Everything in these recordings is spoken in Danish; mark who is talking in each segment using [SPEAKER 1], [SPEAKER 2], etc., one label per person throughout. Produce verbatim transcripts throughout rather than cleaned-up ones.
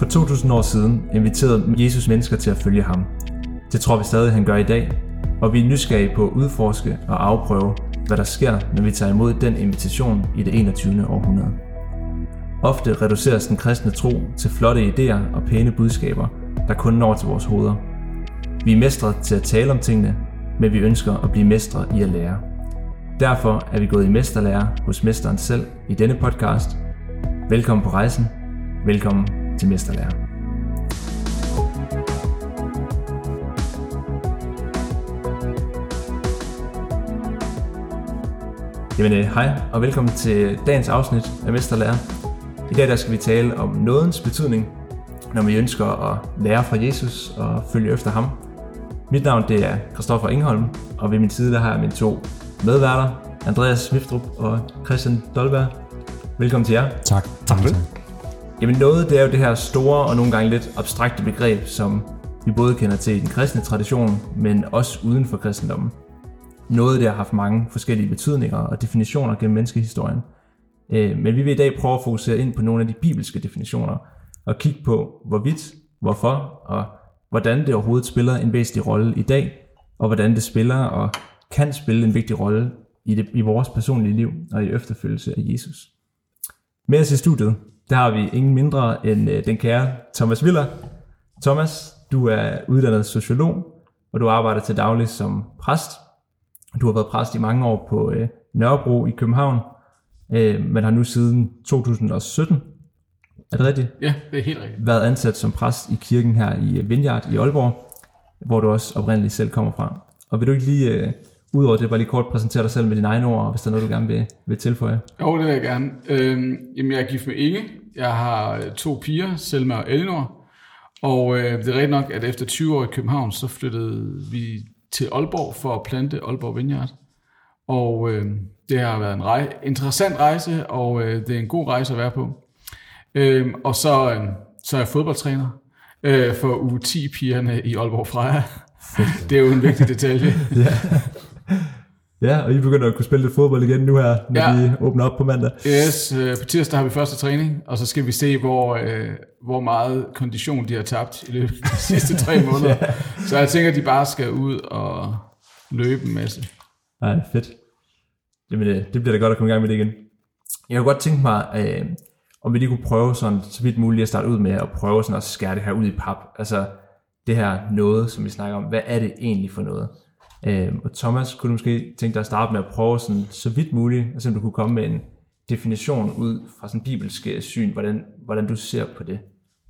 [SPEAKER 1] For to tusind år siden inviterede Jesus mennesker til at følge ham. Det tror vi stadig, han gør i dag, og vi er nysgerrige på at udforske og afprøve, hvad der sker, når vi tager imod den invitation i det enogtyvende århundrede. Ofte reduceres den kristne tro til flotte idéer og pæne budskaber, der kun når til vores hoveder. Vi er mestre til at tale om tingene, men vi ønsker at blive mestre i at lære. Derfor er vi gået i mesterlære hos mesteren selv i denne podcast. Velkommen på rejsen. Velkommen til Mesterlære. Jamen øh, hej og velkommen til dagens afsnit af Mesterlære. I dag der skal vi tale om nådens betydning, når vi ønsker at lære fra Jesus og følge efter ham. Mit navn det er Christoffer Engholm, og ved min side der har jeg mine to medværter, Andreas Smiftrup og Christian Dolberg. Velkommen til jer.
[SPEAKER 2] Tak.
[SPEAKER 3] Tak for det.
[SPEAKER 1] Jamen noget, det er jo det her store og nogle gange lidt abstrakte begreb, som vi både kender til i den kristne tradition, men også uden for kristendommen. Noget, det har haft mange forskellige betydninger og definitioner gennem menneskehistorien. Men vi vil i dag prøve at fokusere ind på nogle af de bibelske definitioner og kigge på, hvorvidt, hvorfor og hvordan det overhovedet spiller en væsentlig rolle i dag, og hvordan det spiller og kan spille en vigtig rolle i, det, i vores personlige liv og i efterfølgelse af Jesus. Med os i studiet, der har vi ingen mindre end øh, den kære Thomas Willer. Thomas, du er uddannet sociolog, og du arbejder til daglig som præst. Du har været præst i mange år på øh, Nørrebro i København, øh, men har nu siden to tusind og sytten, er det rigtigt?
[SPEAKER 3] Ja, det er helt rigtigt.
[SPEAKER 1] Været ansat som præst i kirken her i Vineyard i Aalborg, hvor du også oprindeligt selv kommer fra. Og vil du ikke lige, øh, ud over det, bare lige kort præsentere dig selv med dine egne ord, hvis der er noget, du gerne vil, vil tilføje?
[SPEAKER 3] Jo, det vil jeg gerne. Øhm, jamen, jeg er gift med Inge. Jeg har to piger, Selma og Elinor. Og øh, det er rigtigt nok, at efter tyve år i København, så flyttede vi til Aalborg for at plante Aalborg Vineyard. Og øh, det har været en rej- interessant rejse, og øh, det er en god rejse at være på. Øh, og så, øh, så er jeg fodboldtræner øh, for U ti-pigerne i Aalborg Freja. Det er jo en vigtig detalje.
[SPEAKER 1] Ja. Ja, og I begynder at kunne spille lidt fodbold igen nu her, når ja. vi åbner op på mandag.
[SPEAKER 3] Yes, øh, på tirsdag har vi første træning, og så skal vi se, hvor, øh, hvor meget kondition de har tabt i løbet af de sidste tre måneder. Ja. Så jeg tænker, at de bare skal ud og løbe en masse.
[SPEAKER 1] Nej, fedt. Jamen, det, det bliver da godt at komme i gang med det igen. Jeg kunne godt tænke mig, øh, om vi lige kunne prøve sådan, så vidt muligt at starte ud med at prøve sådan at skære det her ud i pap. Altså det her noget, som vi snakker om. Hvad er det egentlig for noget? Øh, og Thomas, kunne du måske tænke dig at starte med at prøve sådan, så vidt muligt, altså om du kunne komme med en definition ud fra sådan bibelske syn, hvordan, hvordan du ser på det?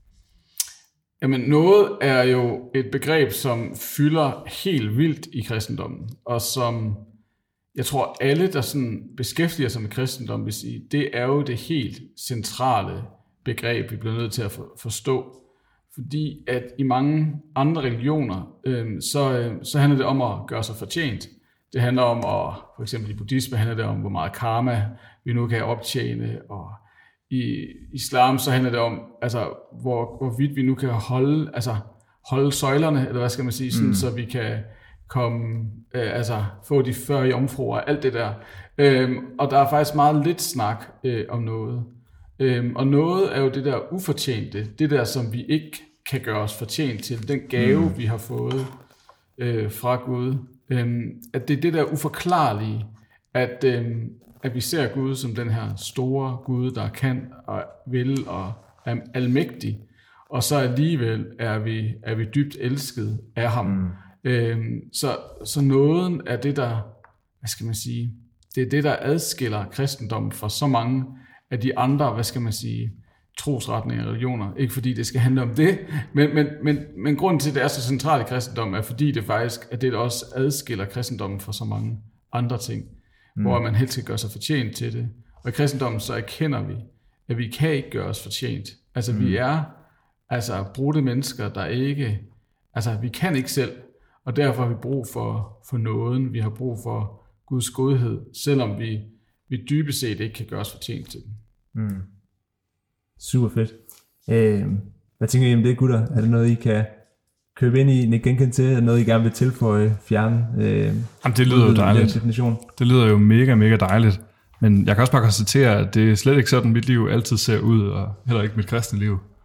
[SPEAKER 3] Jamen noget er jo et begreb, som fylder helt vildt i kristendommen, og som jeg tror alle, der sådan beskæftiger sig med kristendom, vil sige, det er jo det helt centrale begreb, vi bliver nødt til at forstå. Fordi at i mange andre religioner, øh, så, øh, så handler det om at gøre sig fortjent. Det handler om, at, for eksempel i buddhisme handler det om, hvor meget karma vi nu kan optjene, og i islam så handler det om, altså, hvor, hvorvidt vi nu kan holde, altså, holde søjlerne, eller hvad skal man sige, sådan, mm. så vi kan komme, øh, altså, få de fyrre jomfruer og alt det der. Øh, og der er faktisk meget lidt snak øh, om noget. Øhm, og noget er jo det der ufortjente, det der, som vi ikke kan gøre os fortjent til, den gave, mm. vi har fået øh, fra Gud. Øhm, at det er det der uforklarlige, at, øhm, at vi ser Gud som den her store Gud, der kan og vil og er almægtig, og så alligevel er vi, er vi dybt elsket af ham. Mm. Øhm, så, så nåden er det der, hvad skal man sige, det er det, der adskiller kristendommen fra så mange af de andre, hvad skal man sige, trosretninger og religioner. Ikke fordi det skal handle om det, men, men, men, men grunden til, at det er så centralt i kristendommen, er fordi det faktisk er det, der også adskiller kristendommen fra så mange andre ting, mm. hvor man helst skal gøre sig fortjent til det. Og i kristendommen så erkender vi, at vi kan ikke gøre os fortjent. Altså mm. vi er altså brudte mennesker, der ikke, altså vi kan ikke selv, og derfor har vi brug for, for nåden, vi har brug for Guds godhed, selvom vi vi dybest set ikke kan gøre os fortjent til den.
[SPEAKER 1] Mm. Super fedt. Øh, hvad tænker I om det, gutter? Er det noget, I kan købe ind i, ikke genkende til? Er det noget, I gerne vil tilføje, fjerne? Øh,
[SPEAKER 2] Jamen, det lyder jo dejligt.
[SPEAKER 1] Definition?
[SPEAKER 2] Det lyder jo mega, mega dejligt. Men jeg kan også bare konstatere, at det er slet ikke sådan, mit liv altid ser ud, og heller ikke mit kristne liv.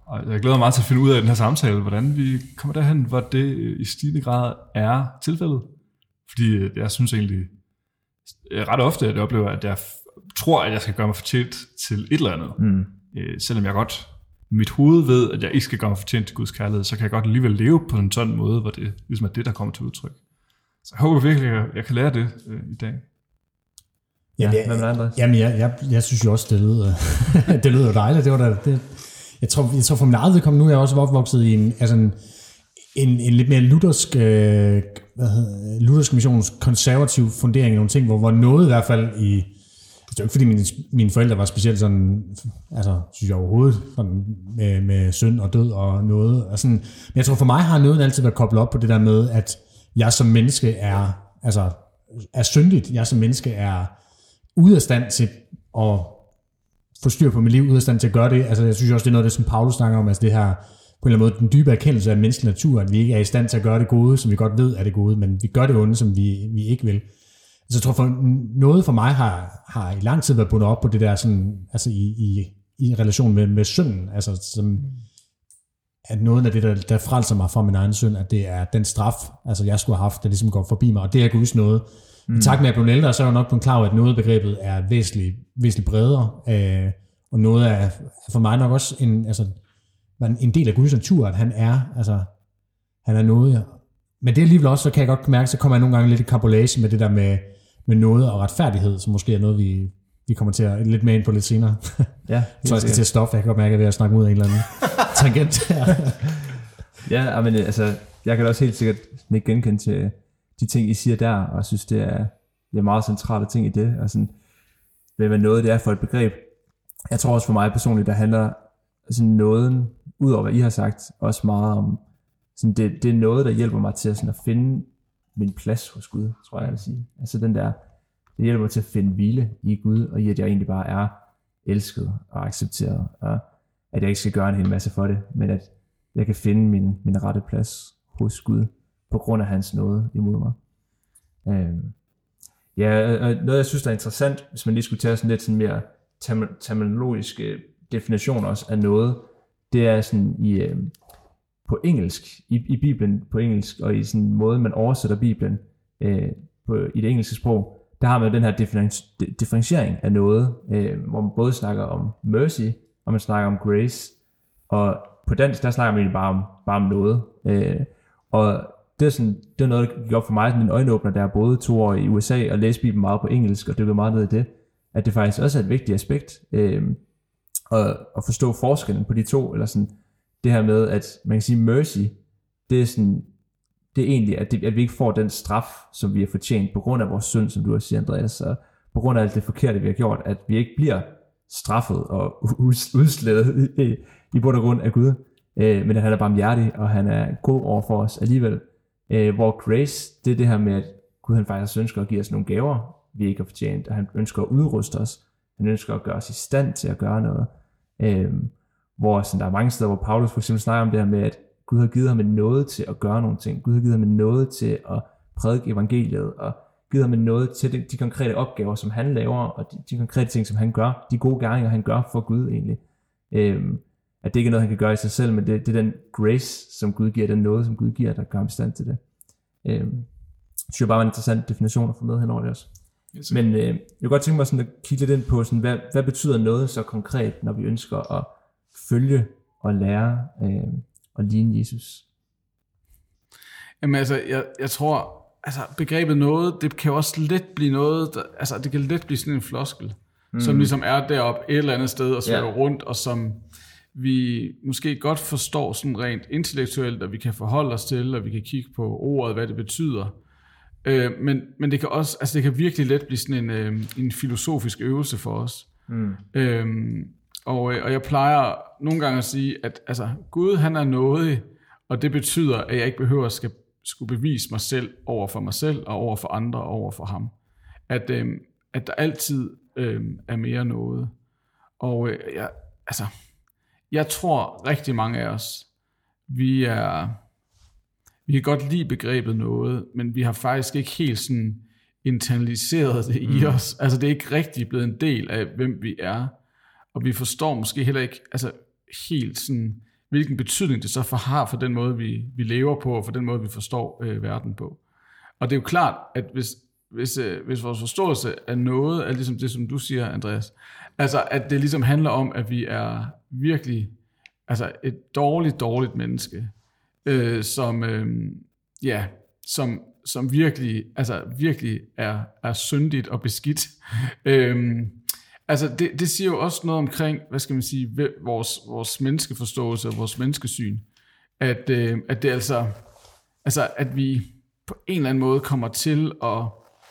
[SPEAKER 2] Og jeg glæder mig meget til at finde ud af den her samtale, hvordan vi kommer derhen, hvor det i stigende grad er tilfældet. Fordi jeg synes egentlig, ret ofte, at jeg oplever, at jeg tror, at jeg skal gøre mig fortjent til et eller andet. Mm. Øh, selvom jeg godt mit hoved ved, at jeg ikke skal gøre mig fortjent til Guds kærlighed, så kan jeg godt alligevel leve på en sådan måde, hvor det ligesom er det, der kommer til udtryk. Så jeg håber virkelig, at jeg, jeg kan lære det øh, i dag.
[SPEAKER 1] Ja, ja, hvad med dig,
[SPEAKER 4] jamen, jeg, jeg, jeg synes jo også, det lyder, det lyder dejligt. Det var da, det, jeg, tror, jeg tror for min eget vedkommende, nu er jeg også opvokset i en, altså en, en, en lidt mere luthersk, øh, hvad hedder, luthersk missions konservativ fundering i nogle ting, hvor, hvor noget i hvert fald i, det er jo ikke fordi mine, mine forældre var specielt sådan, altså synes jeg overhovedet, sådan med, med synd og død og noget. Og sådan, men jeg tror for mig har noget altid været koblet op på det der med, at jeg som menneske er, altså, er syndigt. Jeg som menneske er ude af stand til at få styr på mit liv, ude af stand til at gøre det. Altså jeg synes også, det er noget af det, som Paulus snakker om, altså det her, på en eller anden måde, den dybe erkendelse af menneskelig natur, at vi ikke er i stand til at gøre det gode, som vi godt ved er det gode, men vi gør det onde, som vi, vi ikke vil. Så jeg tror, for noget for mig har, har i lang tid været bundet op på det der, sådan, altså i, i, i relation med, med synden, altså som, at noget af det, der, der frelser mig fra min egen synd, at det er den straf, altså jeg skulle have haft, der ligesom går forbi mig, og det er Guds nåde. Mm. I takt med at jeg blev ældre, så er jeg nok blevet klar over, at nådebegrebet er væsentligt, væsentligt bredere, øh, og noget er for mig nok også en, altså, en del af Guds natur, at han er, altså, han er nåde. Men det alligevel også, så kan jeg godt mærke, så kommer jeg nogle gange lidt i kabolage med det der med, med nåde og retfærdighed, som måske er noget, vi, vi kommer til at lidt mere ind på lidt senere.
[SPEAKER 1] Ja,
[SPEAKER 4] så jeg skal til at stoppe, jeg kan godt mærke, at jeg er ved at snakke ud af en eller anden tangent.
[SPEAKER 1] Ja, men altså, jeg kan også helt sikkert ikke genkende til de ting, I siger der, og jeg synes, det er, det er meget centrale ting i det, og sådan, hvad noget det er for et begreb. Jeg tror også for mig personligt, der handler sådan nåden, udover hvad I har sagt, også meget om, sådan det, det er noget, der hjælper mig til sådan at finde min plads hos Gud, tror jeg, jeg vil sige. Altså den der, det hjælper mig til at finde hvile i Gud, og i at jeg egentlig bare er elsket og accepteret, og at jeg ikke skal gøre en hel masse for det, men at jeg kan finde min, min rette plads hos Gud, på grund af hans nåde imod mig. Øhm. Ja, og noget jeg synes der er interessant, hvis man lige skulle tage sådan lidt sådan mere term- terminologiske definitioner også af noget, det er sådan i, øhm, på engelsk, i, i Bibelen på engelsk, og i sådan en måde, man oversætter Bibelen øh, på, i det engelske sprog, der har man den her differen- differentiering af noget, øh, hvor man både snakker om mercy, og man snakker om grace, og på dansk, der snakker man egentlig bare om, bare om noget. Øh, og det er, sådan, det er noget, der gik op for mig, sådan en øjenåbner, der jeg boede to år i U S A, og læste Bibelen meget på engelsk, og dykkede meget ned i det, at det faktisk også er et vigtigt aspekt, øh, at, at forstå forskellen på de to, eller sådan, det her med, at man kan sige mercy, det er sådan, det er egentlig, at, det, at vi ikke får den straf, som vi har fortjent, på grund af vores synd, som du har sagt, Andreas, og på grund af alt det forkerte, vi har gjort, at vi ikke bliver straffet og udslettet i, i bund og grund af Gud, øh, men at han er barmhjertig, og han er god over for os alligevel. Øh, hvor grace, det er det her med, at Gud han faktisk ønsker at give os nogle gaver, vi ikke har fortjent, og han ønsker at udruste os, han ønsker at gøre os i stand til at gøre noget. Øh, hvor sådan, der er mange steder, hvor Paulus for eksempel snakker om det her med, at Gud har givet ham en nåde til at gøre nogle ting. Gud har givet ham en nåde til at prædike evangeliet, og givet ham en nåde til de, de konkrete opgaver, som han laver, og de, de konkrete ting, som han gør, de gode gerninger, han gør for Gud egentlig. Øhm, at det ikke er noget, han kan gøre i sig selv, men det, det er den grace, som Gud giver, den nåde, som Gud giver, der gør ham i stand til det. Øhm, det synes jeg bare var en interessant definition at få med henover det også. Yes. Men øh, jeg kunne godt tænke mig sådan at kigge lidt ind på, sådan, hvad, hvad betyder noget så konkret, når vi ønsker at følge og lære øh, og ligne Jesus?
[SPEAKER 3] Jamen altså, jeg, jeg tror, altså begrebet noget, det kan jo også let blive noget, der, altså det kan let blive sådan en floskel, mm. som ligesom er deroppe et eller andet sted og svæver yeah. rundt, og som vi måske godt forstår sådan rent intellektuelt, og vi kan forholde os til, og vi kan kigge på ordet, hvad det betyder. Øh, men, men det kan også, altså det kan virkelig let blive sådan en, øh, en filosofisk øvelse for os. Mm. Øh, og, og jeg plejer nogle gange at sige, at altså, Gud han er nådig, og det betyder, at jeg ikke behøver at skal, skulle bevise mig selv over for mig selv, og over for andre, og over for ham. At, øh, at der altid øh, er mere noget. Og øh, jeg, altså, jeg tror rigtig mange af os, vi er... Vi kan godt lide begrebet noget, men vi har faktisk ikke helt sådan internaliseret det i mm. os. Altså det er ikke rigtig blevet en del af, hvem vi er. Og vi forstår måske heller ikke altså, helt sådan hvilken betydning det så for har for den måde, vi, vi lever på, og for den måde, vi forstår øh, verden på. Og det er jo klart, at hvis, hvis, øh, hvis vores forståelse af noget er ligesom det, som du siger, Andreas, altså at det ligesom handler om, at vi er virkelig altså et dårligt, dårligt menneske, øh, som, øh, ja, som, som virkelig, altså virkelig er, er syndigt og beskidt. øhm, altså det, det siger jo også noget omkring, hvad skal man sige, vores, vores menneskeforståelse og vores menneskesyn, at, øh, at det altså, altså at vi på en eller anden måde kommer til at,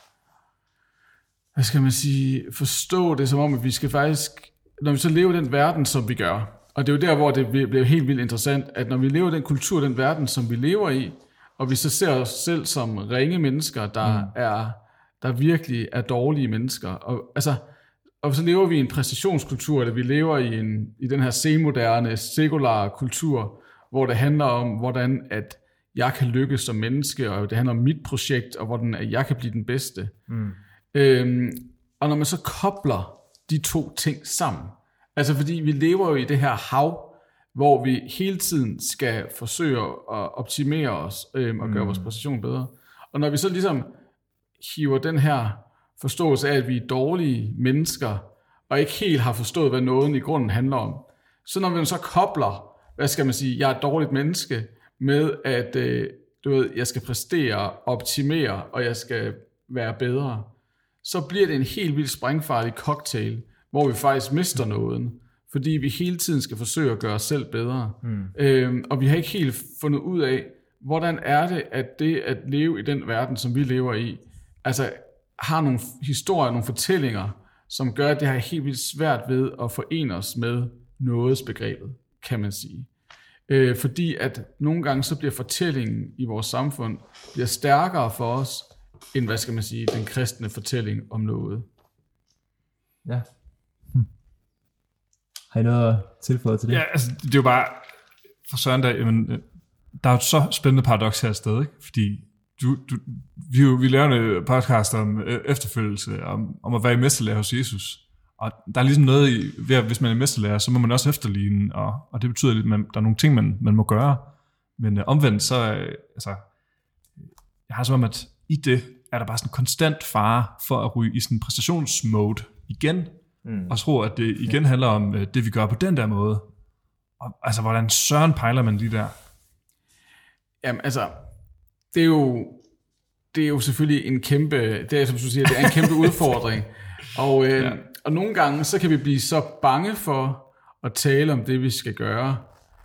[SPEAKER 3] hvad skal man sige, forstå det som om, at vi skal faktisk, når vi så lever i den verden, som vi gør, og det er jo der, hvor det bliver helt vildt interessant, at når vi lever i den kultur, den verden, som vi lever i, og vi så ser os selv som ringe mennesker, der, mm. er, der virkelig er dårlige mennesker. Og, altså, og så lever vi i en præstationskultur, eller vi lever i, en, i den her senmoderne, sekulære kultur, hvor det handler om, hvordan at jeg kan lykkes som menneske, og det handler om mit projekt, og hvordan at jeg kan blive den bedste. Mm. Øhm, og når man så kobler de to ting sammen, altså fordi vi lever jo i det her hav, hvor vi hele tiden skal forsøge at optimere os øhm, og gøre mm. vores præstation bedre. Og når vi så ligesom hiver den her forståelse af, at vi er dårlige mennesker, og ikke helt har forstået, hvad noget i grunden handler om, så når vi så kobler, hvad skal man sige, jeg er et dårligt menneske, med at øh, du ved, jeg skal præstere, optimere, og jeg skal være bedre, så bliver det en helt vildt sprængfarlig cocktail, hvor vi faktisk mister noget, fordi vi hele tiden skal forsøge at gøre os selv bedre. Mm. Øhm, og vi har ikke helt fundet ud af, hvordan er det, at det at leve i den verden, som vi lever i, altså har nogle historier, nogle fortællinger, som gør, at det har helt vildt svært ved at forene os med nådesbegrebet, kan man sige. Øh, fordi at nogle gange så bliver fortællingen i vores samfund bliver stærkere for os, end hvad skal man sige, den kristne fortælling om noget.
[SPEAKER 1] Ja. Hm. Har I noget at tilføje til det?
[SPEAKER 2] Ja, altså det er jo bare, for søren dag, jamen, der er jo et så spændende paradoks her et sted, ikke? Fordi du, du, vi, jo, vi laver en podcast om efterfølgelse, om, om at være i mesterlærer hos Jesus. Og der er ligesom noget i, ved at hvis man er mesterlærer, så må man også efterligne, og, og det betyder lidt, at man, der er nogle ting, man, man må gøre. Men øh, omvendt, så øh, altså, jeg har som om, at i det er der bare sådan en konstant fare for at ryge i sådan en præstationsmode igen, mm. og tro, at det igen handler om øh, det, vi gør på den der måde. Og, altså, hvordan søren pejler man lige der?
[SPEAKER 3] Jamen, altså, det er jo, det er jo selvfølgelig en kæmpe, det er, som du siger, det er en kæmpe udfordring. Og, øh, ja. og nogle gange, så kan vi blive så bange for at tale om det, vi skal gøre,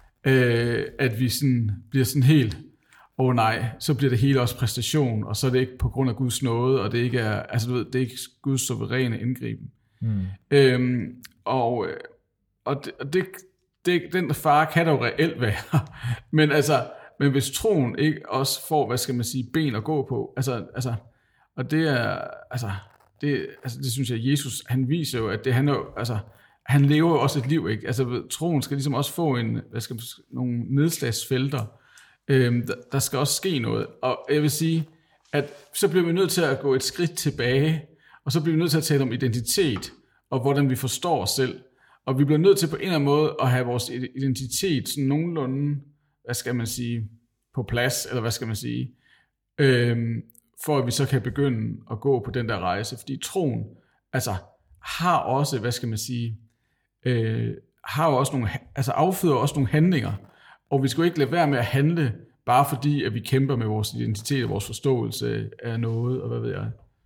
[SPEAKER 3] øh, at vi sådan, bliver sådan helt, åh oh, nej, så bliver det hele også præstation, og så er det ikke på grund af Guds nåde, og det ikke er, altså du ved, det er ikke Guds suveræne indgriben. Mm. Øhm, og og, det, og det, det, den fare kan der jo reelt være, men altså, men hvis troen ikke også får, hvad skal man sige, ben at gå på, altså, altså og det er, altså, det, altså, det synes jeg, Jesus, han viser jo, at det, han, jo, altså, han lever jo også et liv, ikke? Altså, troen skal ligesom også få en, hvad skal man sige, nogle nedslagsfelter. Øhm, der, der skal også ske noget. Og jeg vil sige, at så bliver vi nødt til at gå et skridt tilbage, og så bliver vi nødt til at tale om identitet, og hvordan vi forstår os selv. Og vi bliver nødt til på en eller anden måde at have vores identitet sådan nogenlunde, hvad skal man sige, på plads, eller hvad skal man sige, øhm, for at vi så kan begynde at gå på den der rejse. Fordi troen, altså, har også, hvad skal man sige, øh, har jo også nogle, altså afføder også nogle handlinger, og vi skal jo ikke lade være med at handle, bare fordi, at vi kæmper med vores identitet og vores forståelse af noget, og hvad ved jeg.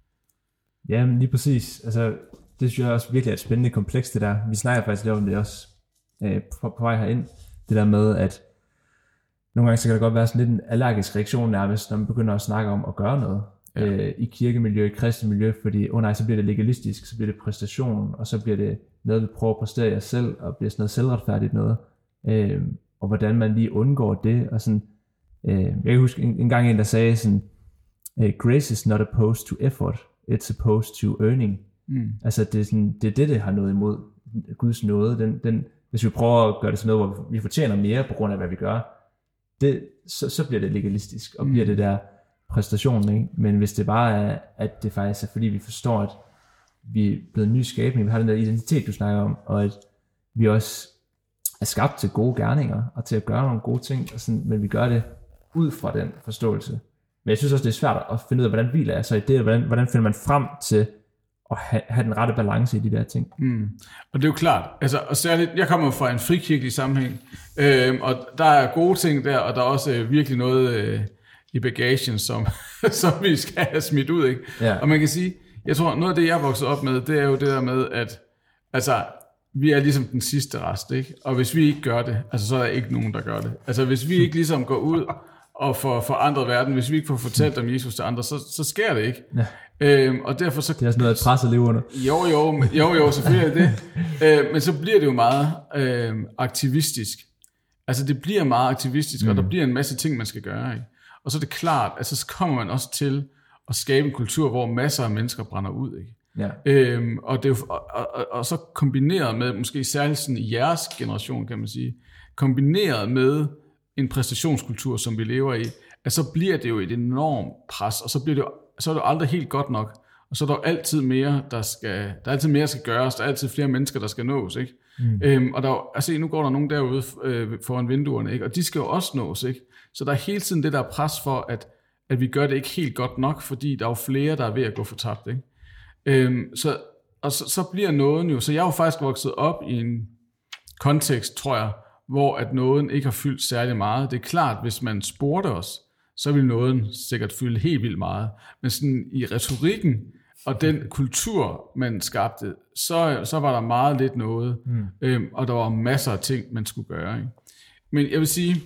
[SPEAKER 1] Ja, men lige præcis. Altså, det synes jeg også virkelig er et spændende kompleks, det der. Vi snakker faktisk lidt om det også øh, på, på vej herind. Det der med, at nogle gange så kan der godt være sådan lidt en allergisk reaktion nærmest, når man begynder at snakke om at gøre noget. Ja. Øh, i kirkemiljø, i kristne miljø, fordi, åh oh nej, så bliver det legalistisk, så bliver det præstation, og så bliver det noget, vi prøver at præstere jer selv, og bliver sådan noget selvretfærdigt noget. Øh, og hvordan man lige undgår det, og sådan, øh, jeg kan huske en, en gang en, der sagde sådan, grace is not opposed to effort, it's opposed to earning. Mm. Altså, det er, sådan, det er det, det har noget imod Guds nåde. Den, den, hvis vi prøver at gøre det sådan noget, hvor vi fortjener mere på grund af, hvad vi gør, det, så, så bliver det legalistisk, og mm. bliver det der præstation, ikke? Men hvis det bare er, at det faktisk er, fordi vi forstår, at vi er blevet en ny skabning, vi har den der identitet, du snakker om, og at vi også er skabt til gode gerninger, og til at gøre nogle gode ting, og sådan, men vi gør det ud fra den forståelse. Men jeg synes også, det er svært at finde ud af, hvordan hviler er så i det, hvordan, hvordan finder man frem til at have, have den rette balance i de der ting.
[SPEAKER 3] Mm. Og det er jo klart, altså, og særligt, jeg kommer fra en frikirkelig sammenhæng, øh, og der er gode ting der, og der er også øh, virkelig noget øh, i bagagen, som, som vi skal have smidt ud, ikke?
[SPEAKER 1] Ja.
[SPEAKER 3] Og man kan sige, jeg tror, noget af det, jeg er vokset op med, det er jo det der med, at altså, vi er ligesom den sidste rest, ikke? Og hvis vi ikke gør det, altså, så er der ikke nogen, der gør det. Altså, hvis vi ikke ligesom går ud og får forandret verden, hvis vi ikke får fortalt om Jesus til andre, så, så sker det ikke.
[SPEAKER 1] Ja.
[SPEAKER 3] Øhm, og derfor så...
[SPEAKER 1] Det er sådan noget at presse liv under.
[SPEAKER 3] Jo, jo, jo, jo, selvfølgelig er det. øh, men så bliver det jo meget øh, aktivistisk. Altså, det bliver meget aktivistisk, mm. og der bliver en masse ting, man skal gøre, ikke? Og så er det klart, at så kommer man også til at skabe en kultur, hvor masser af mennesker brænder ud, ikke?
[SPEAKER 1] Ja.
[SPEAKER 3] Øhm, og, det er jo, og, og, og så kombineret med, måske særligt sådan i jeres generation, kan man sige, kombineret med en præstationskultur, som vi lever i, at så bliver det jo et enormt pres, og så bliver det jo, så er det jo aldrig helt godt nok, og så er der jo altid mere, der skal, der er altid mere, der skal gøres, der er altid flere mennesker, der skal nås, ikke? Mm. Øhm, og der er, altså, nu går der nogen derude øh, foran vinduerne, ikke? Og de skal jo også nås, ikke? Så der er hele tiden det der pres for, at, at vi gør det ikke helt godt nok, fordi der er jo flere, der er ved at gå fortabt, ikke? Øhm, så, og så, så bliver nåden jo, så jeg er jo faktisk vokset op i en kontekst, tror jeg, hvor at nåden ikke har fyldt særlig meget. Det er klart, hvis man spurgte os, så ville nåden sikkert fylde helt vildt meget. Men sådan i retorikken og den kultur, man skabte, så, så var der meget lidt noget, mm. øhm, og der var masser af ting, man skulle gøre, ikke? Men jeg vil sige,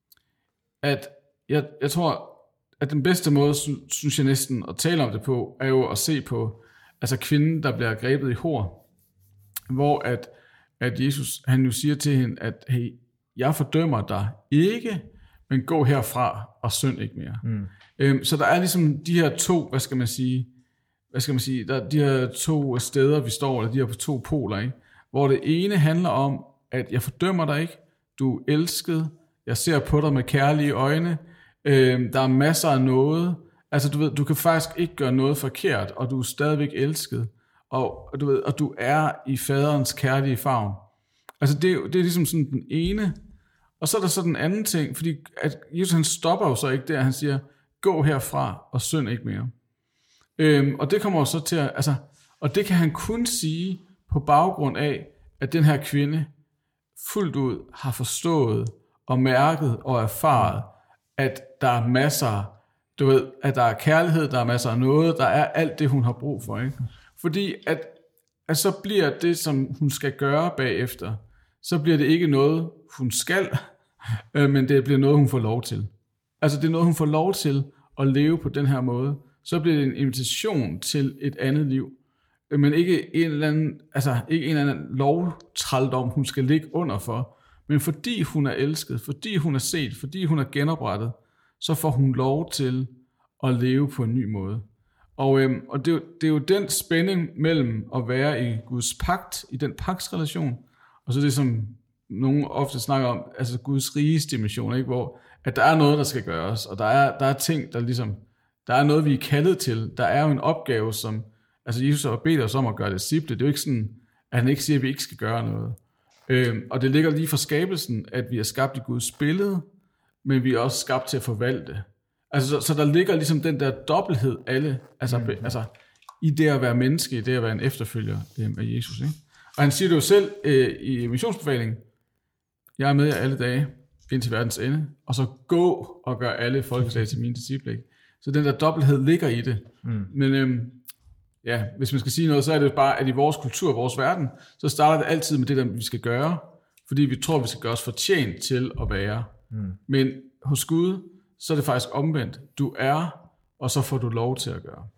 [SPEAKER 3] at jeg, jeg tror, at den bedste måde, synes jeg næsten, at tale om det på, er jo at se på altså kvinden, der bliver grebet i hor, hvor at, at Jesus, han jo siger til hende, at hey, jeg fordømmer dig ikke, men gå herfra og synd ikke mere. Mm. Øhm, så der er ligesom de her to, hvad skal man sige, hvad skal man sige, der er de her to steder, vi står, eller de her to poler, ikke? Hvor det ene handler om, at jeg fordømmer dig ikke, du er elsket, jeg ser på dig med kærlige øjne, øhm, der er masser af noget, altså du ved, du kan faktisk ikke gøre noget forkert, og du er stadigvæk elsket, og, og, du, ved, og du er i faderens kærlige favn. Altså det, det er ligesom sådan den ene, og så er der så den anden ting, fordi at Jesus han stopper jo så ikke der, han siger, gå herfra og synd ikke mere. Øhm, og det kommer jo så til at, altså, og det kan han kun sige på baggrund af, at den her kvinde fuldt ud har forstået og mærket og erfaret, at der er masser, du ved, at der er kærlighed, der er masser af noget, der er alt det, hun har brug for, ikke? Fordi at, at så bliver det, som hun skal gøre bagefter, så bliver det ikke noget, hun skal, øh, men det bliver noget, hun får lov til. Altså det er noget, hun får lov til at leve på den her måde. Så bliver det en invitation til et andet liv, men ikke en eller anden, altså ikke en eller anden lovtrældom, hun skal ligge under for, men fordi hun er elsket, fordi hun er set, fordi hun er genoprettet, så får hun lov til at leve på en ny måde. Og, øhm, og det, er jo, det er jo den spænding mellem at være i Guds pagt, i den pagtsrelation, og så det, som nogen ofte snakker om, altså Guds riges dimension, ikke? Hvor at der er noget, der skal gøres, og der er, der er ting, der ligesom, der er noget, vi er kaldet til. Der er jo en opgave, som, altså Jesus har bedt os om at gøre disciple. Det er jo ikke sådan, at han ikke siger, at vi ikke skal gøre noget. Øhm, og det ligger lige for skabelsen, at vi er skabt i Guds billede, men vi er også skabt til at forvalte. Altså, så, så der ligger ligesom den der dobbelthed, alle, altså, mm. altså i det at være menneske, i det at være en efterfølger øh, af Jesus, ikke? Og han siger det jo selv øh, i missionsbefalingen, jeg er med jer alle dage, indtil verdens ende, og så gå og gør alle folkeslag til mine disciple. Så den der dobbelthed ligger i det. Mm. Men øhm, ja, hvis man skal sige noget, så er det bare, at i vores kultur, vores verden, så starter det altid med det, der vi skal gøre, fordi vi tror, vi skal gøre os fortjent til at være. Mm. Men hos Gud, så er det faktisk omvendt. Du er, og så får du lov til at gøre.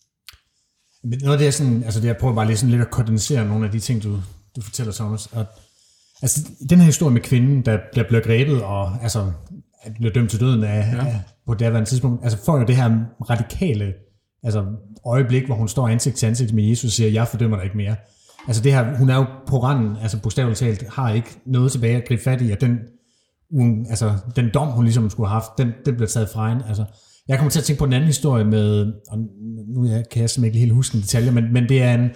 [SPEAKER 4] Men noget af det er sådan, altså det jeg prøver bare lige sådan lidt at kondensere nogle af de ting, du, du fortæller, Thomas. Og, altså den her historie med kvinden, der bliver, bliver grebet og altså bliver dømt til døden af, ja. af på det her tidspunkt, altså får jo det her radikale altså øjeblik, hvor hun står ansigt til ansigt med Jesus og siger, jeg fordømmer dig ikke mere. Altså det her, hun er jo på randen, altså bogstaveligt talt, har ikke noget tilbage at gribe fat i, og den, hun, altså, den dom, hun ligesom skulle have haft, den, den bliver taget fra hende. Altså, jeg kommer til at tænke på en anden historie med, og nu kan jeg simpelthen ikke helt huske en detalje, men, men det, er en,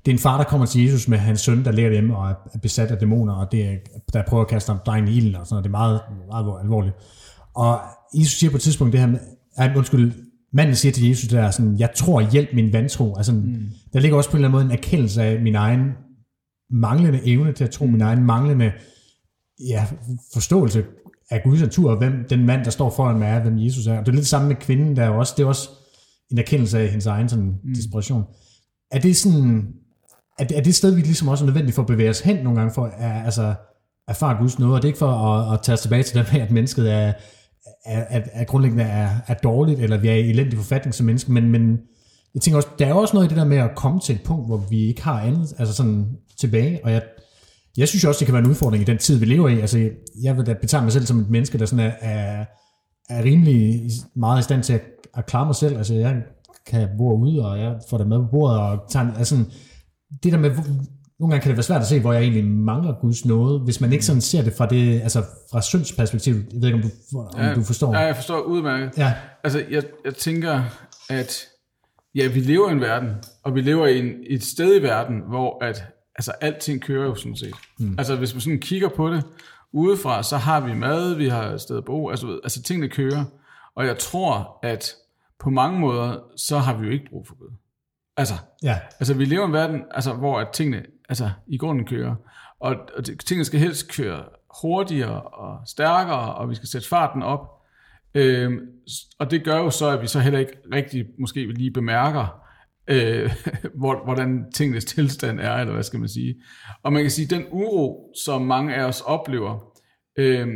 [SPEAKER 4] det er en far, der kommer til Jesus med hans søn, der ligger hjemme og er besat af dæmoner, og det er, der prøver at kaste ham drengen i ilden, og sådan noget. Det er meget, meget alvorligt. Og Jesus siger på et tidspunkt det her med, at, undskyld, manden siger til Jesus, der er sådan, jeg tror, hjælp min vantro. Altså, mm. Der ligger også på en eller anden måde en erkendelse af min egen manglende evne til at tro, min egen manglende ja, forståelse af Guds natur, og hvem den mand, der står foran mig er, hvem Jesus er. Og det er lidt samme med kvinden, der er også, det er også en erkendelse af hendes egen sådan, mm. desperation. Er det sådan, er det, er det sted, vi ligesom også er nødvendigt for at bevæge os hen nogle gange, for at altså, erfare Guds nåde, og det er ikke for at, at tage os tilbage til det med, at mennesket er, er, er, er grundlæggende er, er dårligt, eller vi er i elendig forfatning som mennesker, men, men jeg tænker også, der er også noget i det der med at komme til et punkt, hvor vi ikke har andet, altså sådan tilbage, og jeg, jeg synes også, det kan være en udfordring i den tid, vi lever i. Altså, jeg vil da betegne mig selv som et menneske, der sådan er, er, er rimelig meget i stand til at, at klare mig selv. Altså, jeg kan bo ude, og jeg får det med på bordet, og tager, altså, det der med, nogle gange kan det være svært at se, hvor jeg egentlig mangler Guds nåde, hvis man ikke sådan ser det fra det, altså fra syndsperspektiv. Jeg ved ikke, om du, om
[SPEAKER 3] ja,
[SPEAKER 4] du forstår.
[SPEAKER 3] Ja, jeg forstår udmærket.
[SPEAKER 4] Ja.
[SPEAKER 3] Altså, jeg, jeg tænker, at ja, vi lever i en verden, og vi lever i en, et sted i verden, hvor at altså alting kører jo sådan set. Mm. Altså hvis man sådan kigger på det udefra, så har vi mad, vi har et sted at bo, altså, altså tingene kører. Og jeg tror, at på mange måder, så har vi jo ikke brug for Gud. Altså,
[SPEAKER 4] ja.
[SPEAKER 3] altså vi lever i en verden, altså, hvor at tingene altså, i grunden kører. Og, og tingene skal helst køre hurtigere og stærkere, og vi skal sætte farten op. Øhm, og det gør jo så, at vi så heller ikke rigtig måske lige bemærker, Øh, hvordan tingenes tilstand er, eller hvad skal man sige. Og man kan sige, den uro, som mange af os oplever, øh,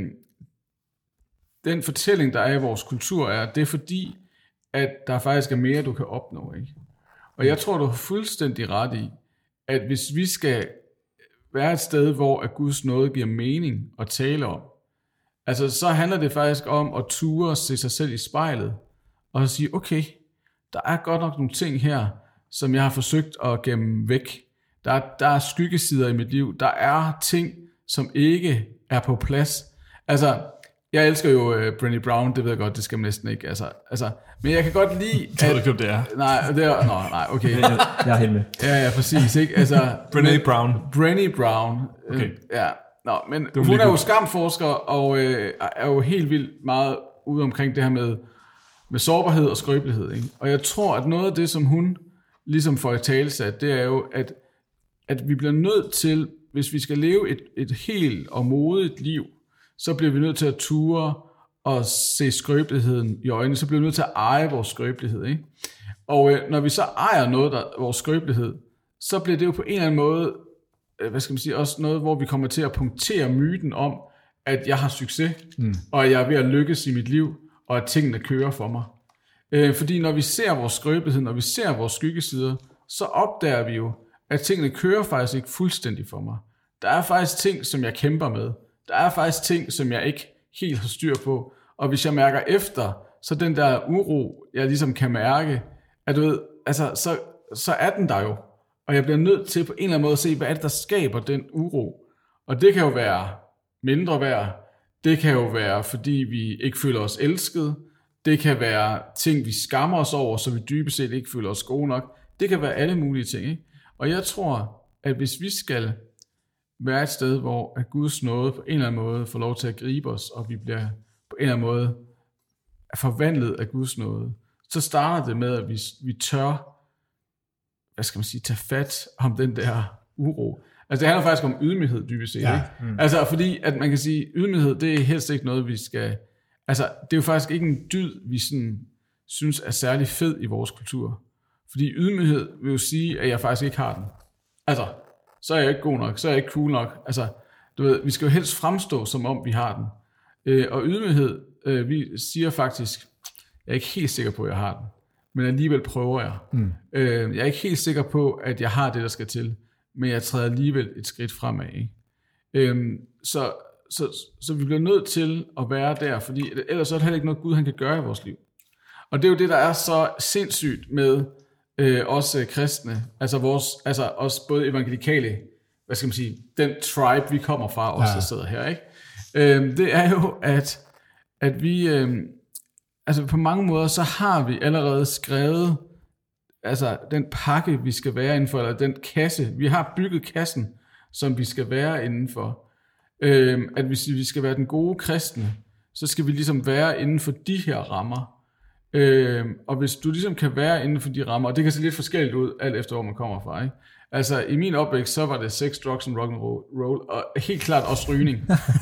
[SPEAKER 3] den fortælling, der er i vores kultur, er, det er fordi, at der faktisk er mere, du kan opnå. Ikke? Og jeg tror, du har fuldstændig ret i, at hvis vi skal være et sted, hvor at Guds nåde giver mening at tale om, altså så handler det faktisk om at ture se sig selv i spejlet, og sige, okay, der er godt nok nogle ting her, som jeg har forsøgt at gemme væk. Der er, der er skyggesider i mit liv. Der er ting, som ikke er på plads. Altså, jeg elsker jo uh, Brené Brown, det ved jeg godt, det skal man næsten ikke. Altså, altså, men jeg kan godt lide...
[SPEAKER 2] Jeg tror du ikke, det er.
[SPEAKER 3] Nej, det er... Nå, nej, okay.
[SPEAKER 1] Jeg, jeg er helt med.
[SPEAKER 3] Ja, ja, præcis. Ikke? Altså,
[SPEAKER 2] Brené Brown.
[SPEAKER 3] Brené Brown.
[SPEAKER 2] Okay.
[SPEAKER 3] Øh, ja, nå, men
[SPEAKER 2] hun
[SPEAKER 3] er jo
[SPEAKER 2] god.
[SPEAKER 3] skamforsker, og øh, er jo helt vildt meget ude omkring det her med, med sårbarhed og skrøbelighed. Ikke? Og jeg tror, at noget af det, som hun ligesom får i talesat, det er jo, at, at vi bliver nødt til, hvis vi skal leve et, et helt og modigt liv, så bliver vi nødt til at ture og se skrøbeligheden i øjnene, så bliver vi nødt til at eje vores skrøbelighed. Ikke? Og øh, når vi så ejer noget, der vores skrøbelighed, så bliver det jo på en eller anden måde, øh, hvad skal man sige, også noget, hvor vi kommer til at punktere myten om, at jeg har succes, mm. og at jeg er ved at lykkes i mit liv, og at tingene kører for mig. Øh, fordi når vi ser vores skrøbelighed, når vi ser vores skyggesider, så opdager vi jo, at tingene kører faktisk ikke fuldstændig for mig. Der er faktisk ting, som jeg kæmper med. Der er faktisk ting, som jeg ikke helt har styr på. Og hvis jeg mærker efter, så den der uro, jeg ligesom kan mærke, at du ved, altså, så, så er den der jo. Og jeg bliver nødt til på en eller anden måde at se, hvad er det, der skaber den uro. Og det kan jo være mindre værd. Det kan jo være, fordi vi ikke føler os elsket. Det kan være ting, vi skammer os over, så vi dybest set ikke føler os gode nok. Det kan være alle mulige ting. Ikke? Og jeg tror, at hvis vi skal være et sted, hvor at Guds nåde på en eller anden måde får lov til at gribe os, og vi bliver på en eller anden måde forvandlet af Guds nåde, så starter det med, at vi, vi tør, hvad skal man sige, tage fat om den der uro. Altså det handler faktisk om ydmyghed dybest set. Ja. Ikke? Mm. Altså fordi, at man kan sige, ydmyghed, det er helst ikke noget, vi skal... Altså det er jo faktisk ikke en dyd, vi sådan, synes er særlig fed i vores kultur. Fordi ydmyghed vil jo sige, at jeg faktisk ikke har den. Altså, så er jeg ikke god nok, så er jeg ikke cool nok. Altså, du ved, vi skal jo helst fremstå, som om vi har den. Øh, og ydmyghed, øh, vi siger faktisk, jeg er ikke helt sikker på, at jeg har den. Men alligevel prøver jeg. Mm. Øh, jeg er ikke helt sikker på, at jeg har det, der skal til. Men jeg træder alligevel et skridt fremad. Ikke? Øh, så, så, så vi bliver nødt til at være der, fordi ellers så er det heller ikke noget Gud, han kan gøre i vores liv. Og det er jo det, der er så sindssygt med øh, os øh, kristne, altså vores, altså os både evangelikale, hvad skal man sige, den tribe, vi kommer fra, os ja. Der sidder her, ikke? Øh, det er jo, at, at vi, øh, altså på mange måder, så har vi allerede skrevet altså den pakke, vi skal være indenfor, eller den kasse, vi har bygget kassen, som vi skal være indenfor. Øh, at hvis vi skal være den gode kristne, så skal vi ligesom være inden for de her rammer. Øh, og hvis du ligesom kan være inden for de rammer, og det kan se lidt forskelligt ud, alt efter hvor man kommer fra, ikke? Altså i min opvækst, så var det sex, drugs and rock and roll, og helt klart også rygning.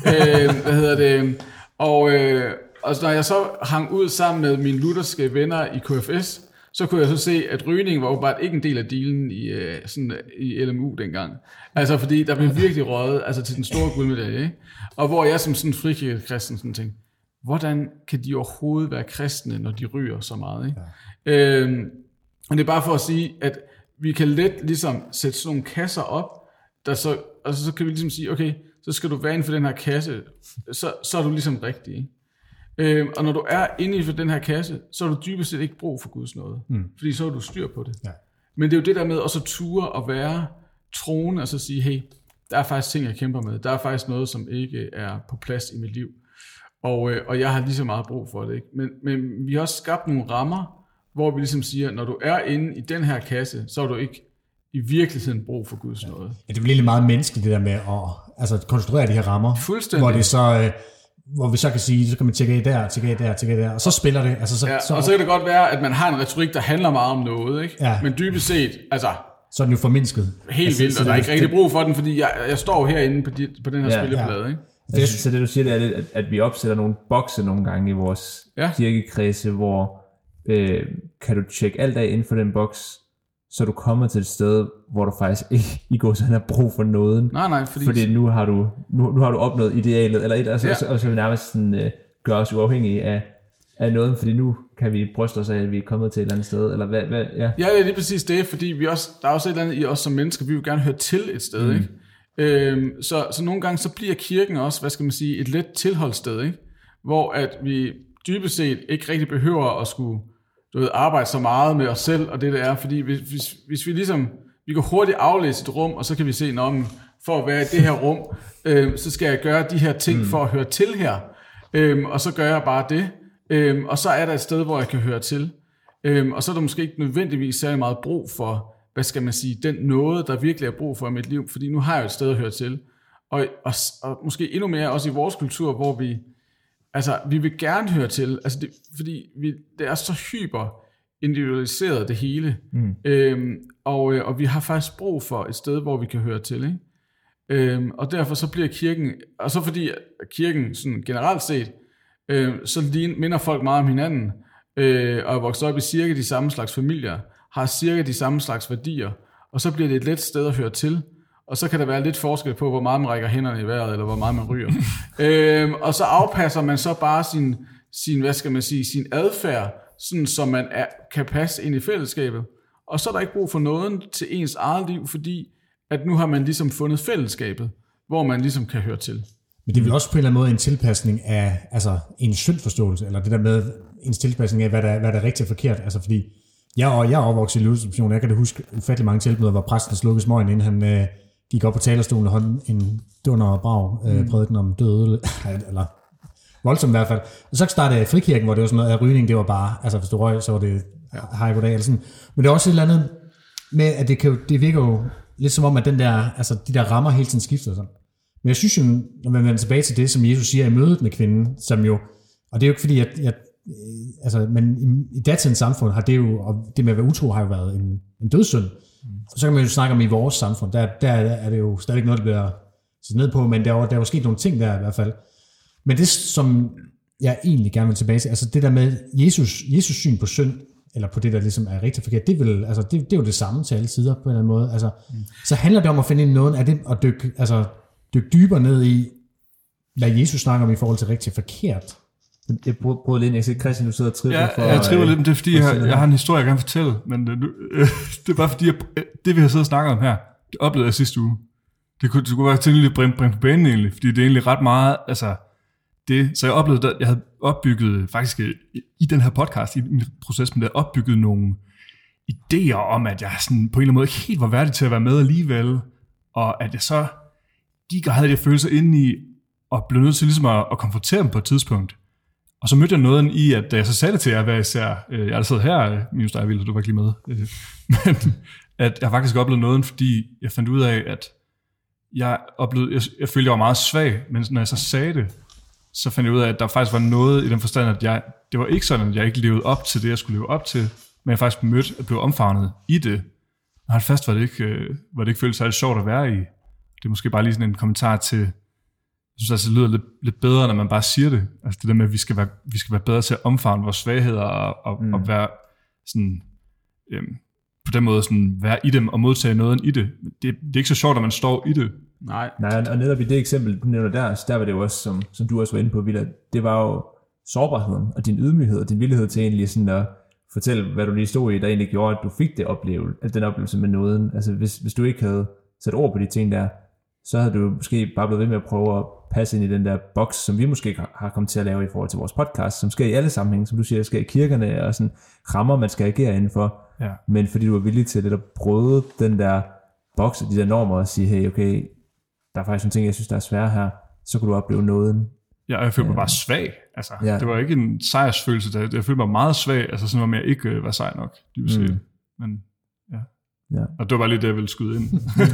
[SPEAKER 3] øh, hvad hedder det? Og, øh, og når jeg så hang ud sammen med mine lutherske venner i K F S, så kunne jeg så se, at rygning var jo bare ikke en del af dealen i, øh, sådan, i L M U dengang. Altså fordi der blev virkelig røget altså, til den store guldmedalje. Ikke? Og hvor jeg som sådan frikirkekristen sådan tænkte, hvordan kan de overhovedet være kristne, når de ryger så meget? Ikke? Ja. Øhm, og det er bare for at sige, at vi kan let ligesom sætte sådan nogle kasser op, der så, og så kan vi ligesom sige, okay, så skal du være inden for den her kasse, så, så er du ligesom rigtig. Ikke? Øhm, og når du er inde i for den her kasse, så har du dybest set ikke brug for Guds nåde, mm. fordi så har du styr på det. Ja. Men det er jo det der med også at ture og være troende, og så sige, hey, der er faktisk ting, jeg kæmper med. Der er faktisk noget, som ikke er på plads i mit liv. Og, øh, og jeg har lige så meget brug for det. Ikke? Men, men vi har også skabt nogle rammer, hvor vi ligesom siger, når du er inde i den her kasse, så har du ikke i virkeligheden brug for Guds nåde.
[SPEAKER 4] Ja, det bliver lidt meget menneskeligt, det der med at altså, konstruere de her rammer.
[SPEAKER 3] Fuldstændig.
[SPEAKER 4] Hvor det så... Øh, hvor vi så kan sige, så kan man tjekke af der, tjekke af der, tjekke af der, og så spiller det. Altså, så,
[SPEAKER 3] ja,
[SPEAKER 4] så,
[SPEAKER 3] og så kan det godt være, at man har en retorik, der handler meget om noget, ikke? Ja. Men dybest set, altså...
[SPEAKER 4] Så er den jo formindsket.
[SPEAKER 3] Helt altså, vildt, og der er ikke rigtig brug for den, fordi jeg, jeg står herinde på, de, på den her ja, spilleplade, ja. Ikke?
[SPEAKER 1] Det, så det du siger, det er, at, at vi opsætter nogle bokse nogle gange i vores ja. kirkekredse, hvor øh, kan du tjekke alt af inden for den boks, så du kommer til et sted, hvor du faktisk ikke i går sådan har brug for noget.
[SPEAKER 3] Nej, nej, fordi...
[SPEAKER 1] fordi nu har du nu, nu har du opnået idealet, eller et, altså, ja. og, så, og så vil vi nærmest sådan, øh, gøre os uafhængige af, af noget, fordi nu kan vi bryste os af, at vi er kommet til et eller andet sted, eller hvad, hvad ja.
[SPEAKER 3] Ja, det er lige præcis det, fordi vi også, der er også et eller andet i os som mennesker, vi vil gerne høre til et sted, mm. ikke? Øhm, så, så nogle gange, så bliver kirken også, hvad skal man sige, et let tilholdssted, ikke? Hvor at vi dybest set ikke rigtig behøver at skulle du ved, arbejde så meget med os selv, og det det er, fordi hvis, hvis, hvis vi ligesom, vi kan hurtigt aflæse et rum, og så kan vi se, om for at være i det her rum, øh, så skal jeg gøre de her ting mm. for at høre til her, øh, og så gør jeg bare det, øh, og så er der et sted, hvor jeg kan høre til, øh, og så er der måske ikke nødvendigvis særlig meget brug for, hvad skal man sige, den noget, der virkelig er brug for i mit liv, fordi nu har jeg et sted at høre til, og, og, og måske endnu mere også i vores kultur, hvor vi altså, vi vil gerne høre til, altså det, fordi vi, det er så hyper individualiseret det hele, mm. øhm, og, og vi har faktisk brug for et sted, hvor vi kan høre til, ikke? Øhm, og derfor så bliver kirken, og så fordi kirken sådan generelt set, øhm, så minder folk meget om hinanden, øh, og er vokset op i cirka de samme slags familier, har cirka de samme slags værdier, og så bliver det et let sted at høre til. Og så kan der være lidt forskel på, hvor meget man rækker hænderne i vejret, eller hvor meget man ryger. øhm, og så afpasser man så bare sin, sin, hvad skal man sige, sin adfærd, sådan så man er, kan passe ind i fællesskabet. Og så er der ikke brug for noget til ens eget liv, fordi at nu har man ligesom fundet fællesskabet, hvor man ligesom kan høre til.
[SPEAKER 4] Men det er vel også på en eller anden måde en tilpasning af altså en syndforståelse, eller det der med en tilpasning af, hvad der, hvad der er rigtigt og forkert. Altså fordi jeg, og jeg er overvokset i livsinstitutionen, jeg kan da huske ufattelig mange tilmøder, hvor præsten slukkede smøgen, inden han øh, gik op på talerstolen og holdt en dunder og brav øh, prædiken om døde, eller voldsomt i hvert fald. Og så startede frikirken, hvor det var sådan noget af rygning, det var bare, altså hvis du røg, så var det hej goddag, eller sådan. Men det er også et eller andet med, at det, kan jo, det virker jo lidt som om, at den der, altså de der rammer hele tiden skifter sådan. Men jeg synes jo, når man vender tilbage til det, som Jesus siger i mødet med kvinden, som jo, og det er jo ikke fordi, at, jeg, altså, men i, i datidens samfund har det jo, og det med at være utro har jo været en, en dødssynd. Så kan man jo snakke om i vores samfund, der, der er det jo stadig noget, der bliver set ned på, men der er, der er jo sket nogle ting der i hvert fald. Men det, som jeg egentlig gerne vil tilbage til, altså det der med Jesus, Jesus syn på synd, eller på det, der ligesom er rigtig forkert, det, vil, altså det, det er jo det samme til alle sider på en eller anden måde. Altså, mm. Så handler det om at finde ind noget af det, og dykke, altså, dykke dybere ned i, hvad Jesus snakker om i forhold til rigtig forkert.
[SPEAKER 1] Jeg prøver lidt, jeg siger, Christian, du sidder og triver
[SPEAKER 2] ja,
[SPEAKER 1] for...
[SPEAKER 2] jeg triver lidt, men det er fordi, jeg har, jeg har en historie, jeg kan fortælle, men det, det er bare fordi, jeg, det vi har siddet og snakket om her, det oplevede jeg sidste uge. Det kunne, det kunne være til at bringe, bringe på banen egentlig, fordi det er egentlig ret meget, altså, det, så jeg oplevede, at jeg havde opbygget, faktisk i den her podcast, i min proces, men jeg havde opbygget nogle idéer om, at jeg sådan på en eller anden måde ikke helt var værdig til at være med alligevel, og at jeg så gik og havde de følelser inde i, og blev nødt til ligesom at, at konfrontere dem på et tidspunkt. Og så mødte jeg nåden i, at da jeg så sagde det til jer, hvad især, øh, jeg har siddet her, minus dig, Vilde, du var ikke lige med, øh, men at jeg faktisk oplevede nåden, fordi jeg fandt ud af, at jeg oplevede, jeg, jeg følte, jeg var meget svag, men når jeg så sagde det, så fandt jeg ud af, at der faktisk var noget i den forstand, at jeg, det var ikke sådan, at jeg ikke levede op til det, jeg skulle leve op til, men jeg faktisk mødte at blive omfavnet i det. Og hold fast, var det ikke, øh, var det ikke føltes særlig sjovt at være i. Det er måske bare lige sådan en kommentar til, jeg synes altså, det lyder lidt, lidt bedre, når man bare siger det. Altså det der med, at vi skal være, vi skal være bedre til at omfavne vores svagheder, og, og, mm. og være sådan, øhm, på den måde sådan, være i dem, og modtage noget i det. det. Det er ikke så sjovt, at man står i det.
[SPEAKER 3] Nej.
[SPEAKER 1] Nej, og netop i det eksempel, du nævner der, der var det jo også, som, som du også var inde på, Villa, det var jo sårbarheden, og din ydmyghed, og din villighed til egentlig sådan at fortælle, hvad du lige stod i, der egentlig gjorde, at du fik det oplevelse, altså den oplevelse med nåden. Altså hvis, hvis du ikke havde sat ord på de ting der, så havde du måske bare blevet ved med at prøve at passe ind i den der boks, som vi måske har kommet til at lave i forhold til vores podcast, som skal i alle sammenhænge, som du siger, skal i kirkerne, og sådan rammer, man skal agere indenfor. Ja. Men fordi du er villig til det, at bryde den der boks og de der normer, og sige, hey, okay, der er faktisk nogle ting, jeg synes, der er svære her, så kunne du opleve nåden.
[SPEAKER 2] Ja, og jeg følte mig bare svag. Altså, ja. Det var ikke en sejrsfølelse, der. Jeg følte mig meget svag, altså sådan, om jeg ikke øh, var sej nok, de vil sige. Mm. Men ja. ja. Og det var bare lige det, jeg ville skyde ind.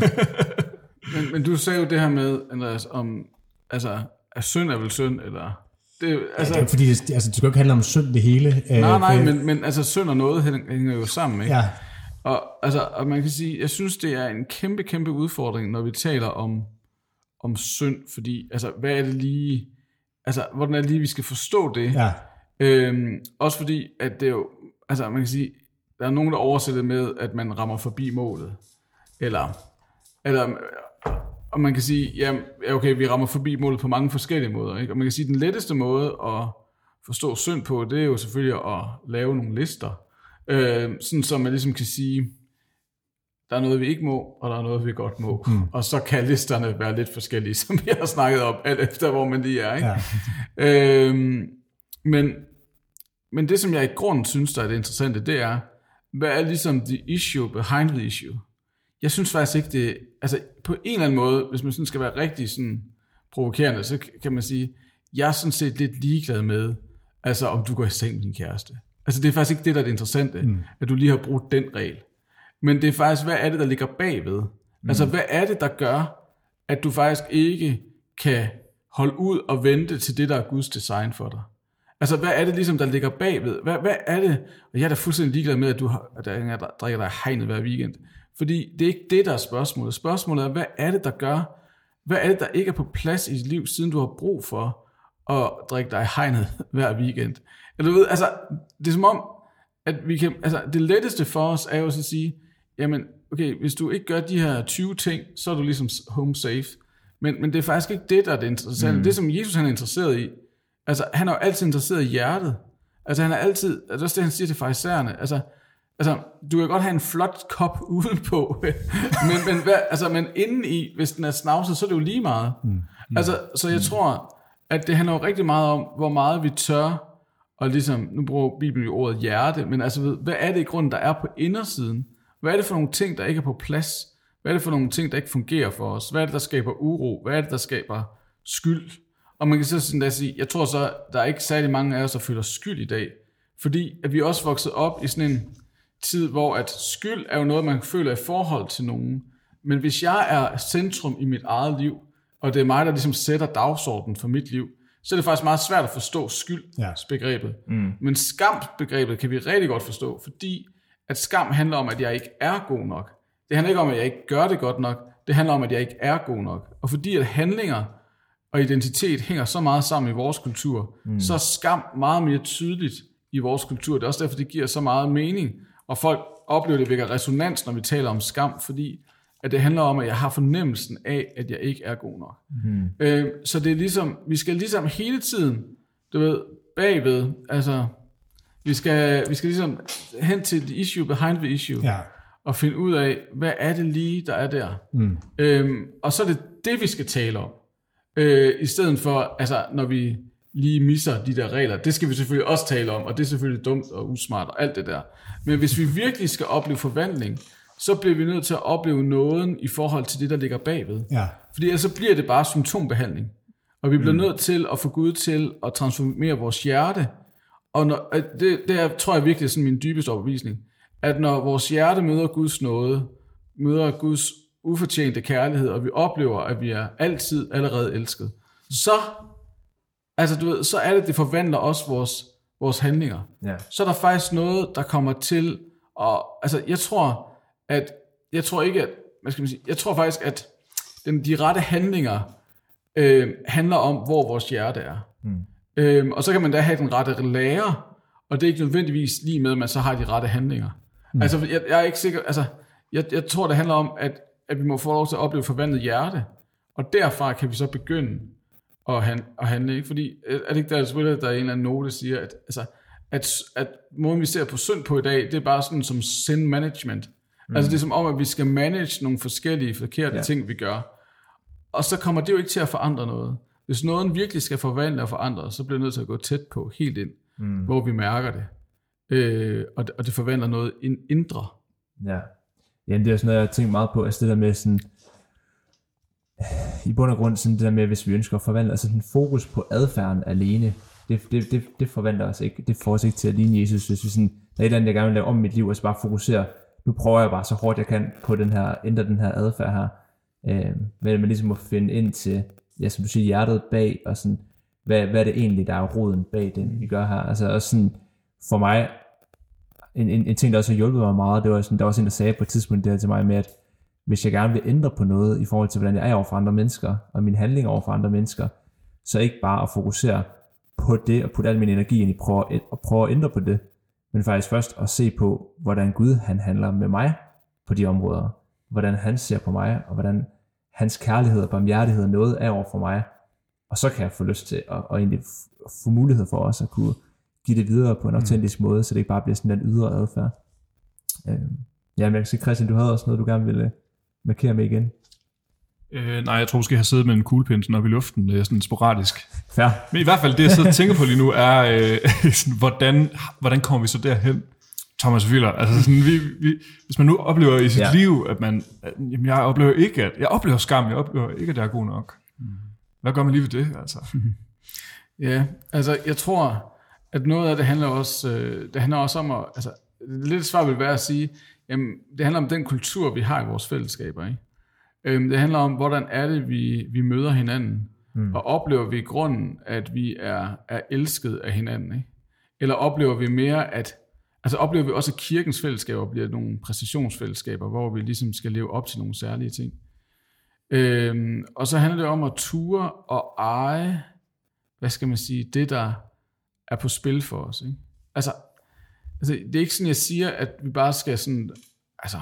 [SPEAKER 3] men, men du sagde jo det her med, Andreas, om, altså, at synd er vel synd, eller... Det, altså,
[SPEAKER 4] ja, det er fordi, det, altså, det skal jo ikke handle om synd det hele.
[SPEAKER 3] Nej, nej, men, men altså, synd og noget hænger jo sammen, ikke?
[SPEAKER 4] Ja.
[SPEAKER 3] Og, altså, og man kan sige, jeg synes, det er en kæmpe, kæmpe udfordring, når vi taler om, om synd, fordi, altså, hvad er det lige... Altså, hvordan er det lige, vi skal forstå det? Ja. Øhm, også fordi, at det jo, altså man kan sige, der er nogen, der oversætter med, at man rammer forbi målet. Eller, eller og man kan sige, ja, okay, vi rammer forbi målet på mange forskellige måder. Ikke? Og man kan sige, den letteste måde at forstå synd på, det er jo selvfølgelig at lave nogle lister. Øh, sådan så man ligesom kan sige, der er noget, vi ikke må, og der er noget, vi godt må. Mm. Og så kan listerne være lidt forskellige, som vi har snakket om, alt efter hvor man lige er. Ikke? Ja. øhm, men, men det, som jeg i grunden synes, der er det interessante, det er, hvad er ligesom the issue behind the issue? Jeg synes faktisk ikke, det... Altså, på en eller anden måde, hvis man sådan skal være rigtig sådan provokerende, så kan man sige, jeg er sådan set lidt ligeglad med, altså om du går i seng med din kæreste. Altså, det er faktisk ikke det, der er det interessante, mm. at du lige har brugt den regel. Men det er faktisk, hvad er det, der ligger bagved? Mm. Altså, hvad er det, der gør, at du faktisk ikke kan holde ud og vente til det, der er Guds design for dig? Altså, hvad er det ligesom, der ligger bagved? Hvad, hvad er det? Og jeg er da fuldstændig ligeglad med, at du har, at der, der drikker dig hegnet hver weekend. Fordi det er ikke det, der er spørgsmålet. Spørgsmålet er, hvad er det, der gør? Hvad er det, der ikke er på plads i dit liv, siden du har brug for at drikke dig hegnet hver weekend? Eller du ved, altså, det er som om, at vi kan, altså, det letteste for os er jo at sige, jamen, okay, hvis du ikke gør de her tyve ting, så er du ligesom home safe. Men, men det er faktisk ikke det, der er det interessante. Mm. Det, som Jesus han er interesseret i, altså, han er jo altid interesseret i hjertet. Altså, han er altid, altså, det er det, han siger til farisæerne, altså, altså, du kan godt have en flot kop udenpå, men, men, hvad, altså, men indeni, hvis den er snavset, så er det jo lige meget. Mm. Mm. Altså, så jeg tror, at det handler jo rigtig meget om, hvor meget vi tør, og ligesom, nu bruger Bibelen jo ordet hjerte, men altså, hvad er det i grunden, der er på indersiden? Hvad er det for nogle ting, der ikke er på plads? Hvad er det for nogle ting, der ikke fungerer for os? Hvad er det, der skaber uro? Hvad er det, der skaber skyld? Og man kan så sådan der sige, jeg tror så, der er ikke særlig mange af os, der føler skyld i dag. Fordi at vi er også vokset op i sådan en tid, hvor at skyld er jo noget, man føler i forhold til nogen. Men hvis jeg er centrum i mit eget liv, og det er mig, der ligesom sætter dagsordenen for mit liv, så er det faktisk meget svært at forstå skyldsbegrebet. Ja. Mm. Men skamsbegrebet kan vi rigtig godt forstå, fordi at skam handler om, at jeg ikke er god nok. Det handler ikke om, at jeg ikke gør det godt nok. Det handler om, at jeg ikke er god nok. Og fordi at handlinger og identitet hænger så meget sammen i vores kultur, mm. så er skam meget mere tydeligt i vores kultur. Det er også derfor, det giver så meget mening. Og folk oplever, det vækker resonans, når vi taler om skam, fordi at det handler om, at jeg har fornemmelsen af, at jeg ikke er god nok. Mm. Øh, så det er ligesom, vi skal ligesom hele tiden, du ved, bagved, altså, vi skal, vi skal ligesom hen til the issue behind the issue, ja. Og finde ud af, hvad er det lige, der er der. Mm. Øhm, og så er det det, vi skal tale om. Øh, I stedet for, altså, når vi lige misser de der regler, det skal vi selvfølgelig også tale om, og det er selvfølgelig dumt og usmart og alt det der. Men hvis vi virkelig skal opleve forvandling, så bliver vi nødt til at opleve nåden i forhold til det, der ligger bagved. Ja. Fordi ellers så bliver det bare symptombehandling. Og Og vi bliver mm. nødt til at få Gud til at transformere vores hjerte. Og når, det, det er, tror jeg virkelig er sådan min dybeste overbevisning, at når vores hjerte møder Guds nåde, møder Guds ufortjente kærlighed, og vi oplever, at vi er altid allerede elsket, så, altså du ved, så er det, det forvandler også vores, vores handlinger.
[SPEAKER 1] Ja.
[SPEAKER 3] Så er der faktisk noget, der kommer til, og altså jeg tror, at, jeg tror ikke, at, hvad skal man sige, jeg tror faktisk, at den, de rette handlinger øh, handler om, hvor vores hjerte er. Mm. Øhm, og så kan man da have den rette lærer, og det er ikke nødvendigvis lige med, at man så har de rette handlinger. Mm. Altså, jeg, jeg er ikke sikker, altså, jeg, jeg tror, det handler om, at, at vi må få lov til at opleve forvandlet hjerte, og derfra kan vi så begynde at, hand, at handle, ikke? Fordi, er det ikke der, der, der er en eller anden note, der siger, at, altså, at, at måden, vi ser på synd på i dag, det er bare sådan som sin management. Mm. Altså, det er som om, at vi skal manage nogle forskellige, forkerte ja. ting, vi gør. Og så kommer det jo ikke til at forandre noget. Hvis noget virkelig skal forvandle og forandre, så bliver det nødt til at gå tæt på, helt ind, mm. hvor vi mærker det. Øh, og, det og det forvandler noget indre.
[SPEAKER 1] Ja. Jamen, det er sådan noget, jeg har tænkt meget på, altså det der med sådan, i bund og grund sådan det der med, hvis vi ønsker at forvandle, altså sådan fokus på adfærden alene, det, det, det, det forvandler os ikke, det får os ikke til at ligne Jesus. Hvis vi sådan, der er et eller andet, jeg gerne vil lave om mit liv, og så bare fokusere, nu prøver jeg bare så hårdt jeg kan på den her, ændre den her adfærd her, øh, men man ligesom må finde ind til, ja, som du siger, hjertet bag, og sådan, hvad, hvad er det egentlig, der er roden bag den, vi gør her. Altså også sådan, for mig, en, en, en ting, der også har hjulpet mig meget, det var sådan, der var også en, der sagde på et tidspunkt der til mig med, at hvis jeg gerne vil ændre på noget, i forhold til, hvordan jeg er over for andre mennesker, og mine handlinger over for andre mennesker, så ikke bare at fokusere på det, og putte al min energi ind i prøve at, at prøve at ændre på det, men faktisk først at se på, hvordan Gud, han handler med mig på de områder, hvordan han ser på mig, og hvordan hans kærlighed og barmhjertighed og noget er over for mig, og så kan jeg få lyst til at, at egentlig få mulighed for også at kunne give det videre på en autentisk mm. måde, så det ikke bare bliver sådan en ydre adfærd. Øhm, ja, men jeg kan se, Christian, du havde også noget, du gerne ville markere med igen.
[SPEAKER 2] Øh, nej, jeg tror måske, jeg har siddet med en kuglepind sådan oppe i luften, øh, sådan sporadisk.
[SPEAKER 1] Fair.
[SPEAKER 2] Men i hvert fald, det jeg sidder og tænker på lige nu, er, øh, sådan, hvordan, hvordan kommer vi så derhen? Thomas Willer, altså sådan, vi, vi, hvis man nu oplever i sit ja. liv, at man, at, jamen jeg oplever ikke, at jeg oplever skam, jeg oplever ikke, at jeg er god nok. Hvad gør man lige ved det, altså?
[SPEAKER 3] Ja, altså jeg tror, at noget af det handler også, øh, det handler også om at, altså lidt svært vil være at sige, jamen det handler om den kultur, vi har i vores fællesskaber, ikke? Øhm, det handler om, hvordan er det, vi, vi møder hinanden, mm. og oplever vi i grunden, at vi er, er elsket af hinanden, ikke? Eller oplever vi mere, at Altså oplever vi også, at kirkens fællesskaber bliver nogle præstationsfællesskaber, hvor vi ligesom skal leve op til nogle særlige ting. Øhm, og så handler det om at ture og eje, hvad skal man sige, det der er på spil for os. Ikke? Altså, altså, det er ikke sådan, jeg siger, at vi bare skal sådan, altså,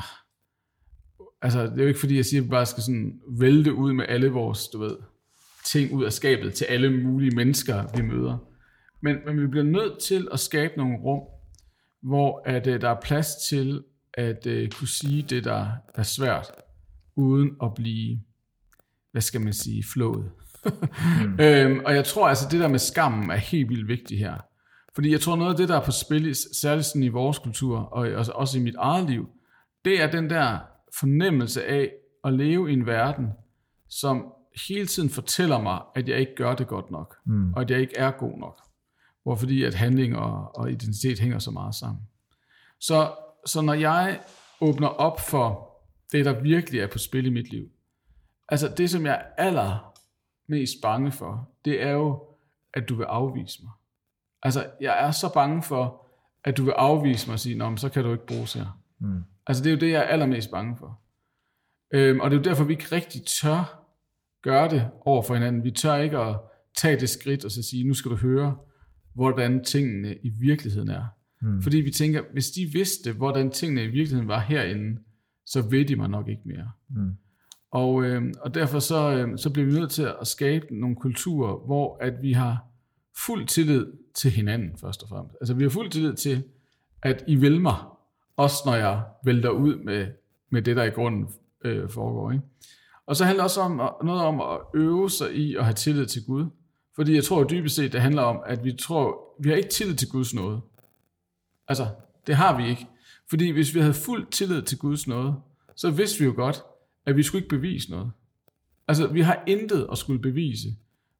[SPEAKER 3] altså det er jo ikke fordi, jeg siger, at vi bare skal sådan vælte ud med alle vores, du ved, ting ud af skabet til alle mulige mennesker, vi møder. Men, men vi bliver nødt til at skabe nogle rum, hvor at, uh, der er plads til at uh, kunne sige det, der er svært, uden at blive, hvad skal man sige, flået. mm. øhm, og jeg tror altså, det der med skammen er helt vildt vigtigt her. Fordi jeg tror, noget af det, der er på spil, særligt sådan i vores kultur, og også, også i mit eget liv, det er den der fornemmelse af at leve i en verden, som hele tiden fortæller mig, at jeg ikke gør det godt nok, mm. og at jeg ikke er god nok. Hvor fordi at handling og, og identitet hænger så meget sammen. Så, så når jeg åbner op for det, der virkelig er på spil i mit liv, altså det, som jeg er allermest bange for, det er jo, at du vil afvise mig. Altså, jeg er så bange for, at du vil afvise mig og sige, nå, men så kan du ikke bruges her. Mm. Altså, det er jo det, jeg er allermest bange for. Øhm, og det er jo derfor, vi ikke rigtig tør gøre det over for hinanden. Vi tør ikke at tage det skridt og så sige, nu skal du høre, hvordan tingene i virkeligheden er. Mm. Fordi vi tænker, hvis de vidste, hvordan tingene i virkeligheden var herinde, så ved de mig nok ikke mere. Mm. Og, øh, og derfor så, øh, så bliver vi nødt til at skabe nogle kulturer, hvor at vi har fuld tillid til hinanden, først og fremmest. Altså vi har fuld tillid til, at I vil mig, også når jeg vælter ud med, med det, der i grunden øh, foregår. Ikke? Og så handler det også om, noget om at øve sig i at have tillid til Gud. Fordi jeg tror dybest set, det handler om, at vi tror, vi har ikke tillid til Guds nåde. Altså, det har vi ikke. Fordi hvis vi havde fuld tillid til Guds nåde, så vidste vi jo godt, at vi skulle ikke bevise noget. Altså, vi har intet at skulle bevise,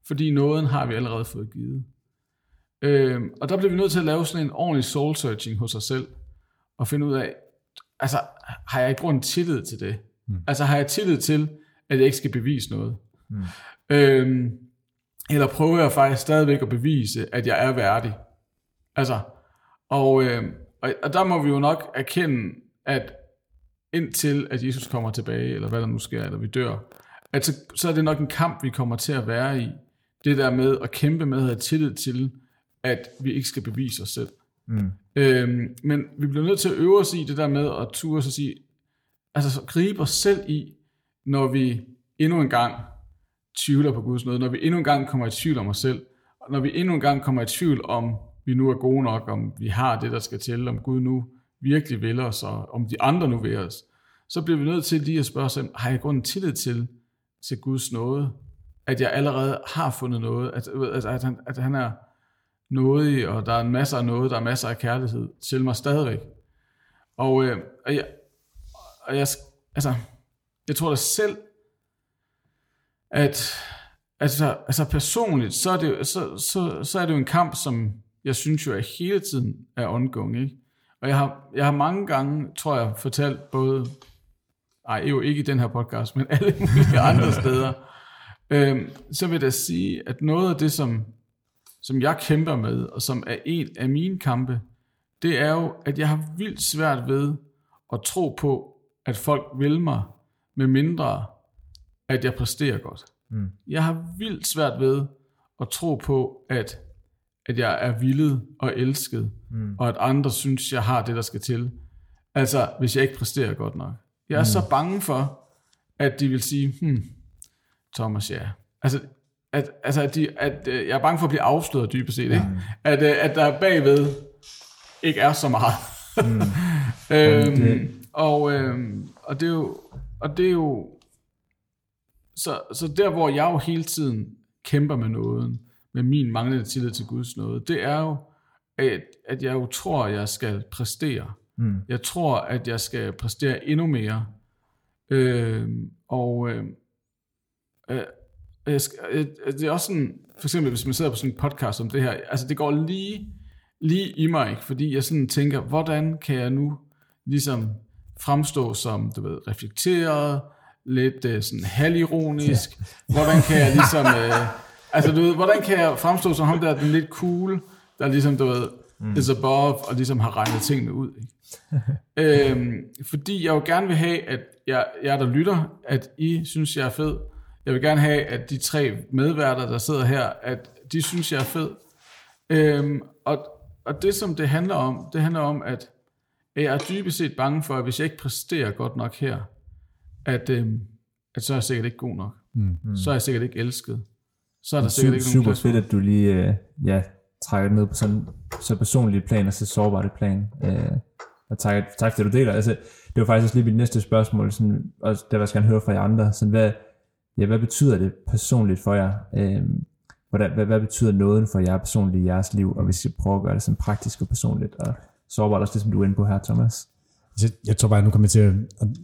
[SPEAKER 3] fordi nåden har vi allerede fået givet. Øh, og der bliver vi nødt til at lave sådan en ordentlig soul-searching hos os selv, og finde ud af, altså, har jeg i grunden tillid til det? Mm. Altså, har jeg tillid til, at jeg ikke skal bevise noget? Mm. Øh, eller prøver jeg faktisk stadigvæk at bevise, at jeg er værdig? Altså, og, øh, og, og der må vi jo nok erkende, at indtil at Jesus kommer tilbage, eller hvad der nu sker, eller vi dør, at så, så er det nok en kamp, vi kommer til at være i. Det der med at kæmpe med at have tillid til, at vi ikke skal bevise os selv. Mm. Øhm, men vi bliver nødt til at øve os i det der med at ture os og sige, altså så gribe os selv i, når vi endnu en gang tvivler på Guds nåde, når vi endnu en gang kommer i tvivl om os selv, og når vi endnu en gang kommer i tvivl om, vi nu er gode nok, om vi har det, der skal til, om Gud nu virkelig vil os, og om de andre nu vil os, så bliver vi nødt til lige at spørge os, har jeg grunden tillid til, til Guds nåde, at jeg allerede har fundet noget, at, at, at, han, at han er nådig, og der er en masse af noget, der er masser af kærlighed til mig stadigvæk. Og, øh, og, jeg, og jeg, altså, jeg tror da selv, at altså, altså personligt, så er, det, så, så, så er det jo en kamp, som jeg synes jo er hele tiden er ongoing, ikke? Og jeg har, jeg har mange gange, tror jeg, fortalt både, ej, jo ikke i den her podcast, men alle mulige andre steder, øhm, så vil jeg sige, at noget af det, som, som jeg kæmper med, og som er en af mine kampe, det er jo, at jeg har vildt svært ved at tro på, at folk vil mig, med mindre, at jeg præsterer godt. Mm. Jeg har vildt svært ved at tro på, at, at jeg er villet og elsket, mm. og at andre synes, jeg har det, der skal til. Altså, hvis jeg ikke præsterer godt nok. Jeg er mm. så bange for, at de vil sige, hmm, Thomas, ja. Altså, at, altså, at, de, at øh, jeg er bange for at blive afsløret dybest set, ikke? Mm. At, øh, at der bagved ikke er så meget. Mm. øhm, det. Og, øhm, og det er jo, og det er jo, så, så der, hvor jeg jo hele tiden kæmper med nåden, med min manglende tillid til Guds nåde, det er jo, at, at jeg jo tror, at jeg skal præstere. Mm. Jeg tror, at jeg skal præstere endnu mere. Øh, og øh, øh, jeg skal, øh, det er også sådan, for eksempel hvis man sidder på sådan en podcast om det her, altså det går lige, lige i mig, ikke? Fordi jeg sådan tænker, hvordan kan jeg nu ligesom fremstå som, du ved, reflekteret, lidt øh, sådan halvironisk, ja. Hvordan kan jeg ligesom, øh, altså du ved, hvordan kan jeg fremstå som ham der, den lidt cool, der ligesom, du ved, mm. is above, og ligesom har regnet tingene ud, ikke? øhm, fordi jeg jo gerne vil have, at jeg, jeg der lytter, at I synes, jeg er fed. Jeg vil gerne have, at de tre medværter, der sidder her, at de synes, jeg er fed. Øhm, og, og det, som det handler om, det handler om, at jeg er dybest set bange for, at hvis jeg ikke præsterer godt nok her, at, øhm, at så er jeg sikkert ikke god nok. Mm. Så er jeg sikkert ikke elsket. Så er der sikkert ikke nogen plads.
[SPEAKER 1] Super fedt, at du lige øh, ja, trækker det ned på sådan så personlige plan og så sårbart et plan. Øh, og tak, tak for det, du deler. Altså, det var faktisk lige mit næste spørgsmål, sådan, og der vil jeg gerne høre fra jer andre. Sådan, hvad, ja, hvad betyder det personligt for jer? Øh, hvordan, hvad, hvad betyder nåden for jer personligt i jeres liv? Og hvis I prøver at gøre det sådan praktisk og personligt og sårbart, også det, som du er inde på her, Thomas.
[SPEAKER 4] Jeg, jeg tror bare, at nu kommer jeg til at...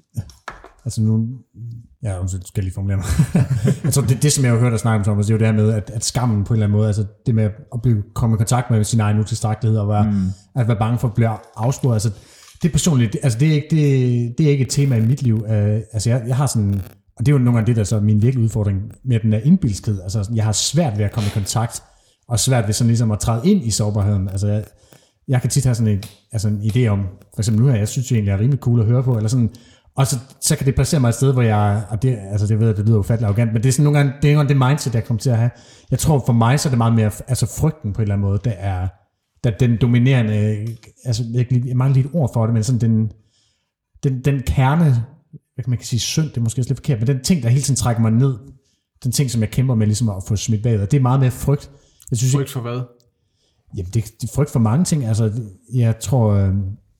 [SPEAKER 4] Altså nu... Ja, undskyld, skal jeg lige formulere mig. Jeg tror, det, det som jeg har hørt dig snakke om, Thomas, det er jo det her med, at, at skammen på en eller anden måde, altså det med at blive, komme i kontakt med sin egen utilstrækkelighed, og være, mm. at være bange for at blive afsporet, altså det er personligt, altså det er ikke, det, det er ikke et tema i mit liv. Uh, altså jeg, jeg har sådan, og det er jo nogle gange det, der så er min virkelige udfordring med den der indbilskhed, altså jeg har svært ved at komme i kontakt, og svært ved sådan ligesom at træde ind i sårbarheden. Altså jeg, jeg kan tit have sådan en, altså en idé om, for eksempel nu her, jeg synes jo egentlig, er rimelig cool at høre på, eller sådan. Og så, så kan det placere mig et sted, hvor jeg, og det, altså det ved jeg, det lyder ufattelig arrogant, men det er sådan nogle gange, det er det mindset, jeg kommer til at have. Jeg tror for mig, så er det meget mere, altså frygten på en eller anden måde, der er, der den dominerende, altså jeg mangler lige et ord for det, men sådan den, den, den kerne, hvad kan man kan sige, synd, det er måske lidt forkert, men den ting, der hele tiden trækker mig ned, den ting, som jeg kæmper med ligesom at få smidt bagud, det er meget mere frygt. Jeg synes,
[SPEAKER 3] frygt for hvad?
[SPEAKER 4] Jamen det, det er frygt for mange ting, altså jeg tror... Øh,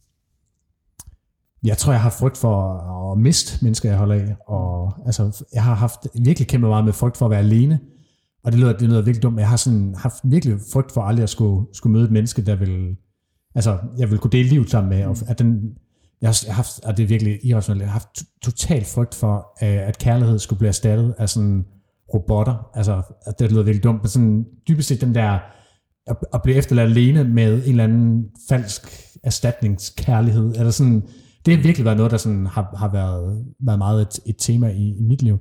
[SPEAKER 4] Jeg tror, jeg har frygt for at miste mennesker, jeg holder af. Og, altså, jeg har haft virkelig kæmpet meget med frygt for at være alene. Og det lyder, det lyder virkelig dumt, men jeg har sådan, haft virkelig frygt for aldrig at skulle, skulle møde et menneske, der vil... Altså, jeg vil kunne dele livet sammen med. Og at den, jeg har haft, og det er virkelig irrationelt, jeg har haft totalt frygt for, at kærlighed skulle blive erstattet af sådan robotter. Altså, det lyder virkelig dumt, men sådan dybest set den der, at, at blive efterladt alene med en eller anden falsk erstatningskærlighed, eller sådan, det har virkelig været noget, der sådan har, har været, været meget et, et tema i, i mit liv.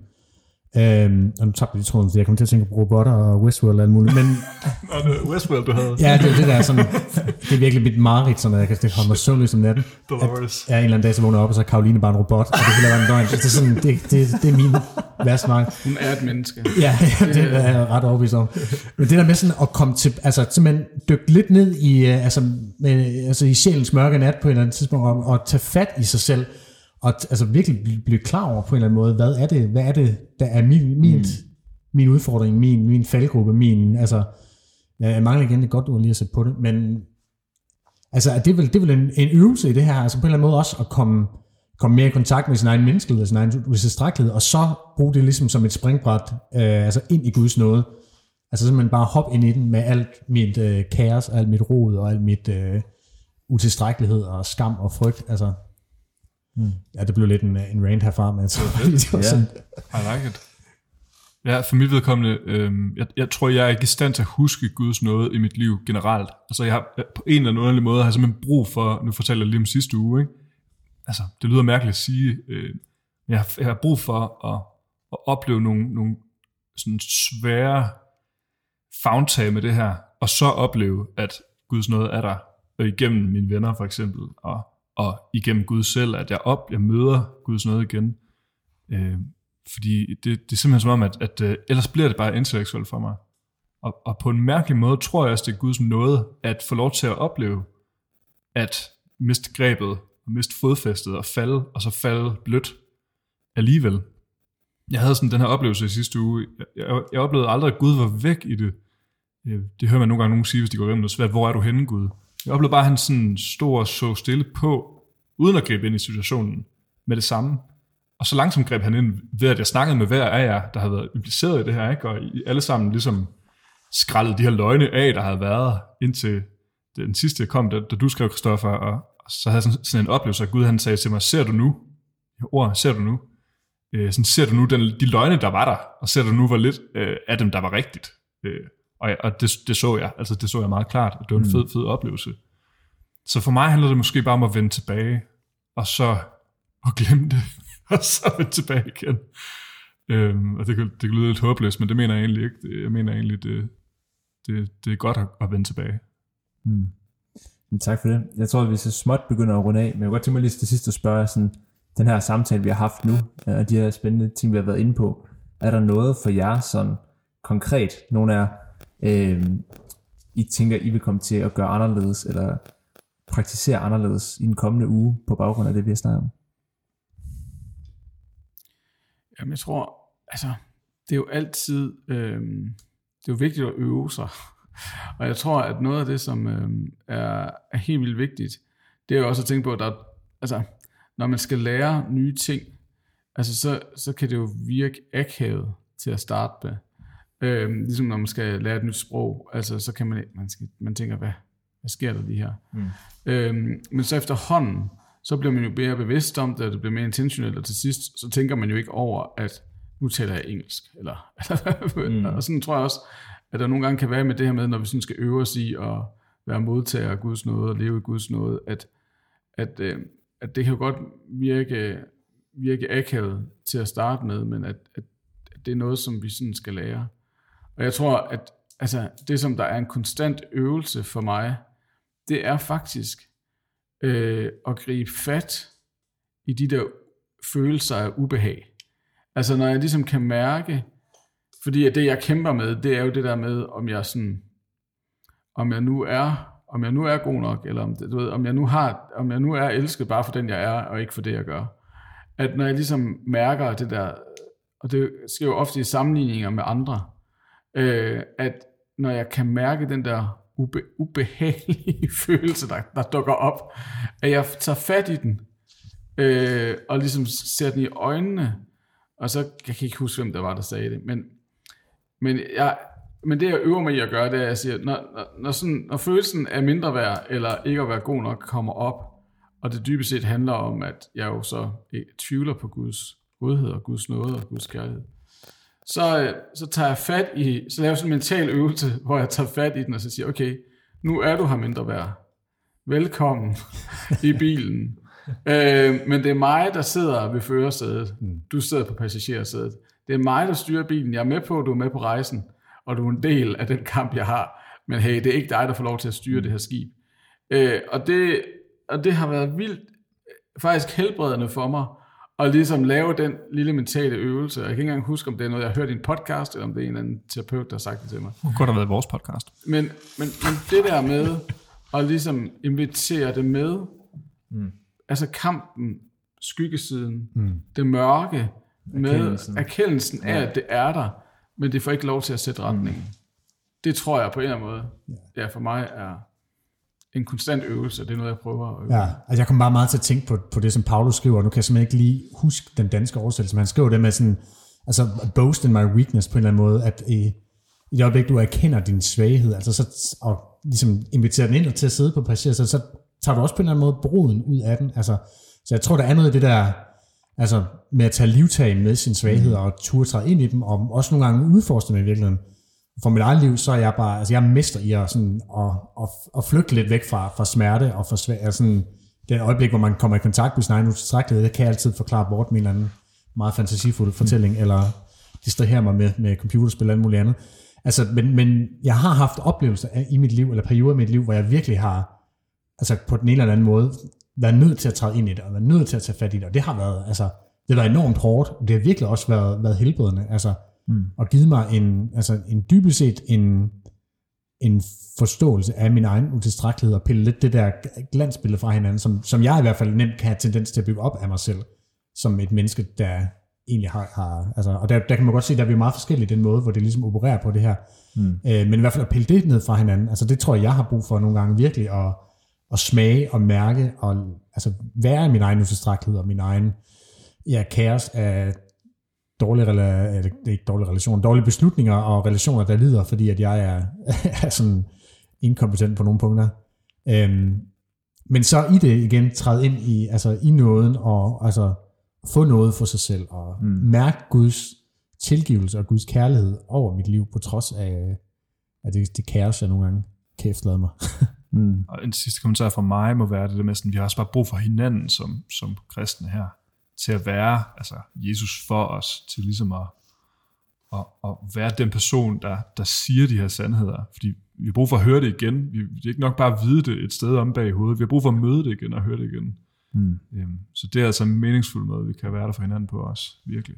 [SPEAKER 4] Øhm, og nu tabte jeg tråden, så jeg kom til at tænke på robotter og Westworld og alt muligt. Men,
[SPEAKER 2] Westworld, du havde.
[SPEAKER 4] Ja, det er det der sådan, det er virkelig mit mareridt, sådan at jeg kan det komme og søvnløs om natten.
[SPEAKER 2] Dolores.
[SPEAKER 4] At, ja, en eller anden dag, så vågner jeg op, og så er Karoline bare en robot, og det hele er en døgn. Det er, sådan, det, det, det er min værste mareridt.
[SPEAKER 3] Hun er et menneske.
[SPEAKER 4] Ja, det er jeg ret overbevist om. Men det der med sådan at komme til, altså simpelthen dykke lidt ned i, altså, med, altså i sjælens mørke nat på et eller andet tidspunkt, og, og tage fat i sig selv, og altså virkelig blive, blive klar over på en eller anden måde, hvad er det, hvad er det der er min, min, mm. min udfordring, min, min faldgruppe, min, altså, jeg mangler igen et godt ord lige at sætte på det, men altså, det er vel, det er vel en, en øvelse i det her, altså på en eller anden måde også at komme, komme mere i kontakt med sin egen menneskelighed, sin egen utilstrækkelighed, og så bruge det ligesom som et springbræt, øh, altså ind i Guds nåde, altså simpelthen bare hoppe ind i den med alt mit øh, kaos, alt mit rod, og alt mit øh, utilstrækkelighed, og skam og frygt, altså. Hmm. Ja, det blev lidt en, en rant herfra, men altså, det var sådan.
[SPEAKER 2] I like it. Ja, for mit vedkommende, øhm, jeg, jeg tror, jeg er ikke i stand til at huske Guds nåde i mit liv generelt. Altså, jeg har på en eller anden måde, har jeg simpelthen brug for, nu fortæller jeg lige om sidste uge, ikke? Altså, det lyder mærkeligt at sige, øh, men jeg har, jeg har brug for at, at opleve nogle, nogle sådan svære favntag med det her, og så opleve, at Guds nåde er der, og igennem mine venner for eksempel, og og igennem Gud selv, at jeg op, jeg møder Guds nåde igen. Øh, fordi det, det er simpelthen som om, at, at uh, ellers bliver det bare intellektuelt for mig. Og, og på en mærkelig måde tror jeg også, det er Guds nåde, at få lov til at opleve, at miste grebet, og miste fodfæstet, og falde, og så falde blødt alligevel. Jeg havde sådan den her oplevelse i sidste uge. Jeg, jeg, jeg oplevede aldrig, at Gud var væk i det. Det hører man nogle gange nogen sige, hvis de går igennem noget svært. Hvor er du henne, Gud? Jeg oplevede bare, at han sådan stod og så stille på, uden at gribe ind i situationen med det samme. Og så langsomt greb han ind ved, at jeg snakkede med hver af jer, der havde været impliceret i det her, ikke? Og I alle sammen ligesom skraldede de her løgne af, der havde været, indtil den sidste kom, da, da du skrev, Christoffer, og, og så havde jeg sådan, sådan en oplevelse, at Gud han sagde til mig, ser du nu? Ord, ser du nu? Øh, sådan, ser du nu den, de løgne, der var der, og ser du nu, hvor lidt øh, af dem, der var rigtigt? Øh, Og, og det, det så jeg, altså det så jeg meget klart, og det var en fed, fed oplevelse. Så for mig handler det måske bare om at vende tilbage, og så og glemme det, og så vende tilbage igen. Øhm, og det kan, det kan lyde lidt håbløst, men det mener jeg egentlig ikke. Jeg mener egentlig, det, det, det er godt at, at vende tilbage.
[SPEAKER 1] Mm. Tak for det. Jeg tror, at vi så småt begynder at runde af, men jeg vil godt tænke mig lige til sidst at spørge, sådan, den her samtale, vi har haft nu, og de her spændende ting, vi har været inde på, er der noget for jer sådan konkret, nogle af Øh, I tænker, I vil komme til at gøre anderledes, eller praktisere anderledes i den kommende uge, på baggrund af det, vi har snakket om?
[SPEAKER 3] Jamen, jeg tror, altså, det er jo altid, øh, det er jo vigtigt at øve sig. Og jeg tror, at noget af det, som øh, er, er helt vildt vigtigt, det er jo også at tænke på, at der, altså, når man skal lære nye ting, altså, så, så kan det jo virke akavet til at starte med. Øhm, ligesom når man skal lære et nyt sprog, altså så kan man, man, skal, man tænker, hvad, hvad sker der lige her? Mm. Øhm, men så efterhånden, så bliver man jo mere bevidst om det, og det bliver mere intentionelt, og til sidst, så tænker man jo ikke over, at nu taler jeg engelsk, eller, mm. og sådan tror jeg også, at der nogle gange kan være med det her med, når vi sådan skal øve os i at være modtager af Guds nåde, og leve i Guds nåde, at, at, øh, at det kan jo godt virke, virke akavet til at starte med, men at, at, at det er noget, som vi sådan skal lære. Og jeg tror, at altså, det, som der er en konstant øvelse for mig, det er faktisk øh, at gribe fat i de der følelser af ubehag. Altså når jeg ligesom kan mærke, fordi at det, jeg kæmper med, det er jo det der med, om jeg sådan, om jeg nu er, om jeg nu er god nok, eller om, du ved, om jeg nu har, om jeg nu er elsket bare for den, jeg er, og ikke for det, jeg gør. At når jeg ligesom mærker det der, og det sker jo ofte i sammenligninger med andre, Øh, at når jeg kan mærke den der ube, ubehagelige følelse, der, der dukker op, at jeg tager fat i den, øh, og ligesom ser den i øjnene, og så, jeg kan ikke huske, hvem der var, der sagde det, men, men, jeg, men det jeg øver mig i at gøre, det er, at jeg siger, når, når, når, sådan, når følelsen af mindre værd, eller ikke at være god nok, kommer op, og det dybest set handler om, at jeg jo så tvivler på Guds godhed, og Guds nåde, og Guds kærlighed, så, øh, så tager jeg fat i, så laver jeg sådan en mental øvelse, hvor jeg tager fat i den, og så siger, okay, nu er du her mindre værd. Velkommen i bilen. Øh, men det er mig, der sidder ved førersædet. Du sidder på passagersædet. Det er mig, der styrer bilen. Jeg er med på, at du er med på rejsen, og du er en del af den kamp, jeg har. Men hey, det er ikke dig, der får lov til at styre det her skib. Øh, og, det, og det har været vildt, faktisk helbredende for mig, at ligesom lave den lille mentale øvelse. Jeg kan ikke engang huske, om det er noget, jeg har hørt i en podcast, eller om det er en eller anden terapeut, der har sagt det til mig.
[SPEAKER 2] Det kunne have været vores podcast.
[SPEAKER 3] Men, men, men det der med at ligesom invitere det med, mm. altså kampen, skyggesiden, mm. det mørke, med erkendelsen, erkendelsen af, at det er der, men det får ikke lov til at sætte retningen. Mm. Det tror jeg på en eller anden måde, ja, for mig er en konstant øvelse. Det er noget, jeg prøver at øve.
[SPEAKER 4] Ja, altså jeg kommer bare meget til at tænke på, på det, som Paulus skriver. Nu kan jeg simpelthen ikke lige huske den danske oversættelse, men han skriver det med sådan, altså boast in my weakness på en eller anden måde, at i, i det øjeblik, du erkender din svaghed, altså så, og ligesom inviterer den ind til at sidde på passager, så, så tager du også på en eller anden måde broden ud af den. Altså, så jeg tror, der er noget af det der, altså med at tage livtag med sin svaghed, mm. og turde træde ind i dem, og også nogle gange udforske dem i virkeligheden. For mit eget liv, så er jeg bare, altså jeg er mester i at, sådan, at, at, at flygte lidt væk fra, fra smerte, og fra svag, altså sådan, det øjeblik, hvor man kommer i kontakt med sin egen utilstrækkelighed, det kan jeg altid forklare bort med en eller anden meget fantasifuld fortælling, mm. eller distrahere mig med, med computerspil eller alt muligt andet. Altså, men, men jeg har haft oplevelser i mit liv, eller perioder i mit liv, hvor jeg virkelig har, altså på den ene eller anden måde, været nødt til at træde ind i det, og været nødt til at tage fat i det, og det har været, altså, det har været enormt hårdt, og det har virkelig også været, været helbredende, altså, mm. og givet mig en, altså en dybest set en, en forståelse af min egen utilstrækkelighed, og pille lidt det der glansbillede fra hinanden, som, som jeg i hvert fald nemt kan have tendens til at bygge op af mig selv, som et menneske, der egentlig har, har altså, og der, der kan man godt se, der er vi meget forskellige den måde, hvor det ligesom opererer på det her, mm. øh, men i hvert fald at pille det ned fra hinanden, altså det tror jeg, jeg har brug for nogle gange virkelig, at, at smage og mærke, og altså være i min egen utilstrækkelighed, og min egen ja, kaos af dårlige, rela- det er ikke dårlige relationer, dårlige beslutninger og relationer, der lider, fordi at jeg er, er sådan inkompetent på nogle punkter. Øhm, men så i det igen, træde ind i, altså i nåden, og altså få noget for sig selv, og mm. mærke Guds tilgivelse og Guds kærlighed over mit liv, på trods af, af det, det kaos, jeg nogle gange kan efterlade mig.
[SPEAKER 2] mm. Og en sidste kommentar fra mig må være det der med, sådan, vi har også bare brug for hinanden som, som kristne her, til at være altså Jesus for os, til ligesom at, at, at være den person, der, der siger de her sandheder. Fordi vi har brug for at høre det igen. Vi, det er ikke nok bare at vide det et sted om bag i hovedet. Vi har brug for at møde det igen og høre det igen. Mm. Øhm, så det er altså en meningsfuld måde, vi kan være der for hinanden på os. Virkelig.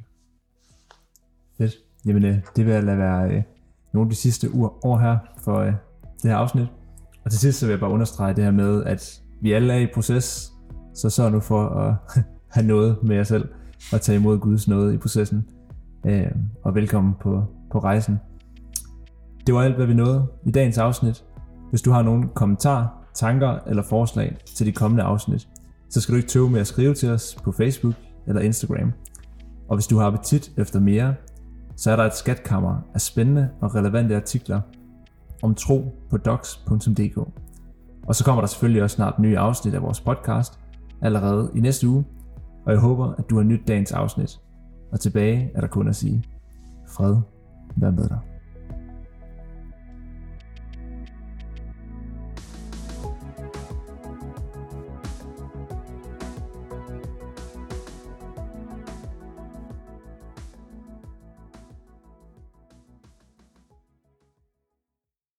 [SPEAKER 1] Fedt. Jamen det vil jeg lade være øh, nogle af de sidste ord her for øh, det her afsnit. Og til sidst så vil jeg bare understrege det her med, at vi alle er i proces. Så sørg nu for at have noget med jer selv, og tage imod Guds nåde i processen. Øh, og velkommen på, på rejsen. Det var alt, hvad vi nåede i dagens afsnit. Hvis du har nogle kommentarer, tanker eller forslag til de kommende afsnit, så skal du ikke tøve med at skrive til os på Facebook eller Instagram. Og hvis du har appetit efter mere, så er der et skatkammer af spændende og relevante artikler om tro på docs punktum d k. Og så kommer der selvfølgelig også snart nye afsnit af vores podcast allerede i næste uge. Og jeg håber, at du har nydt dagens afsnit. Og tilbage er der kun at sige, fred være med dig.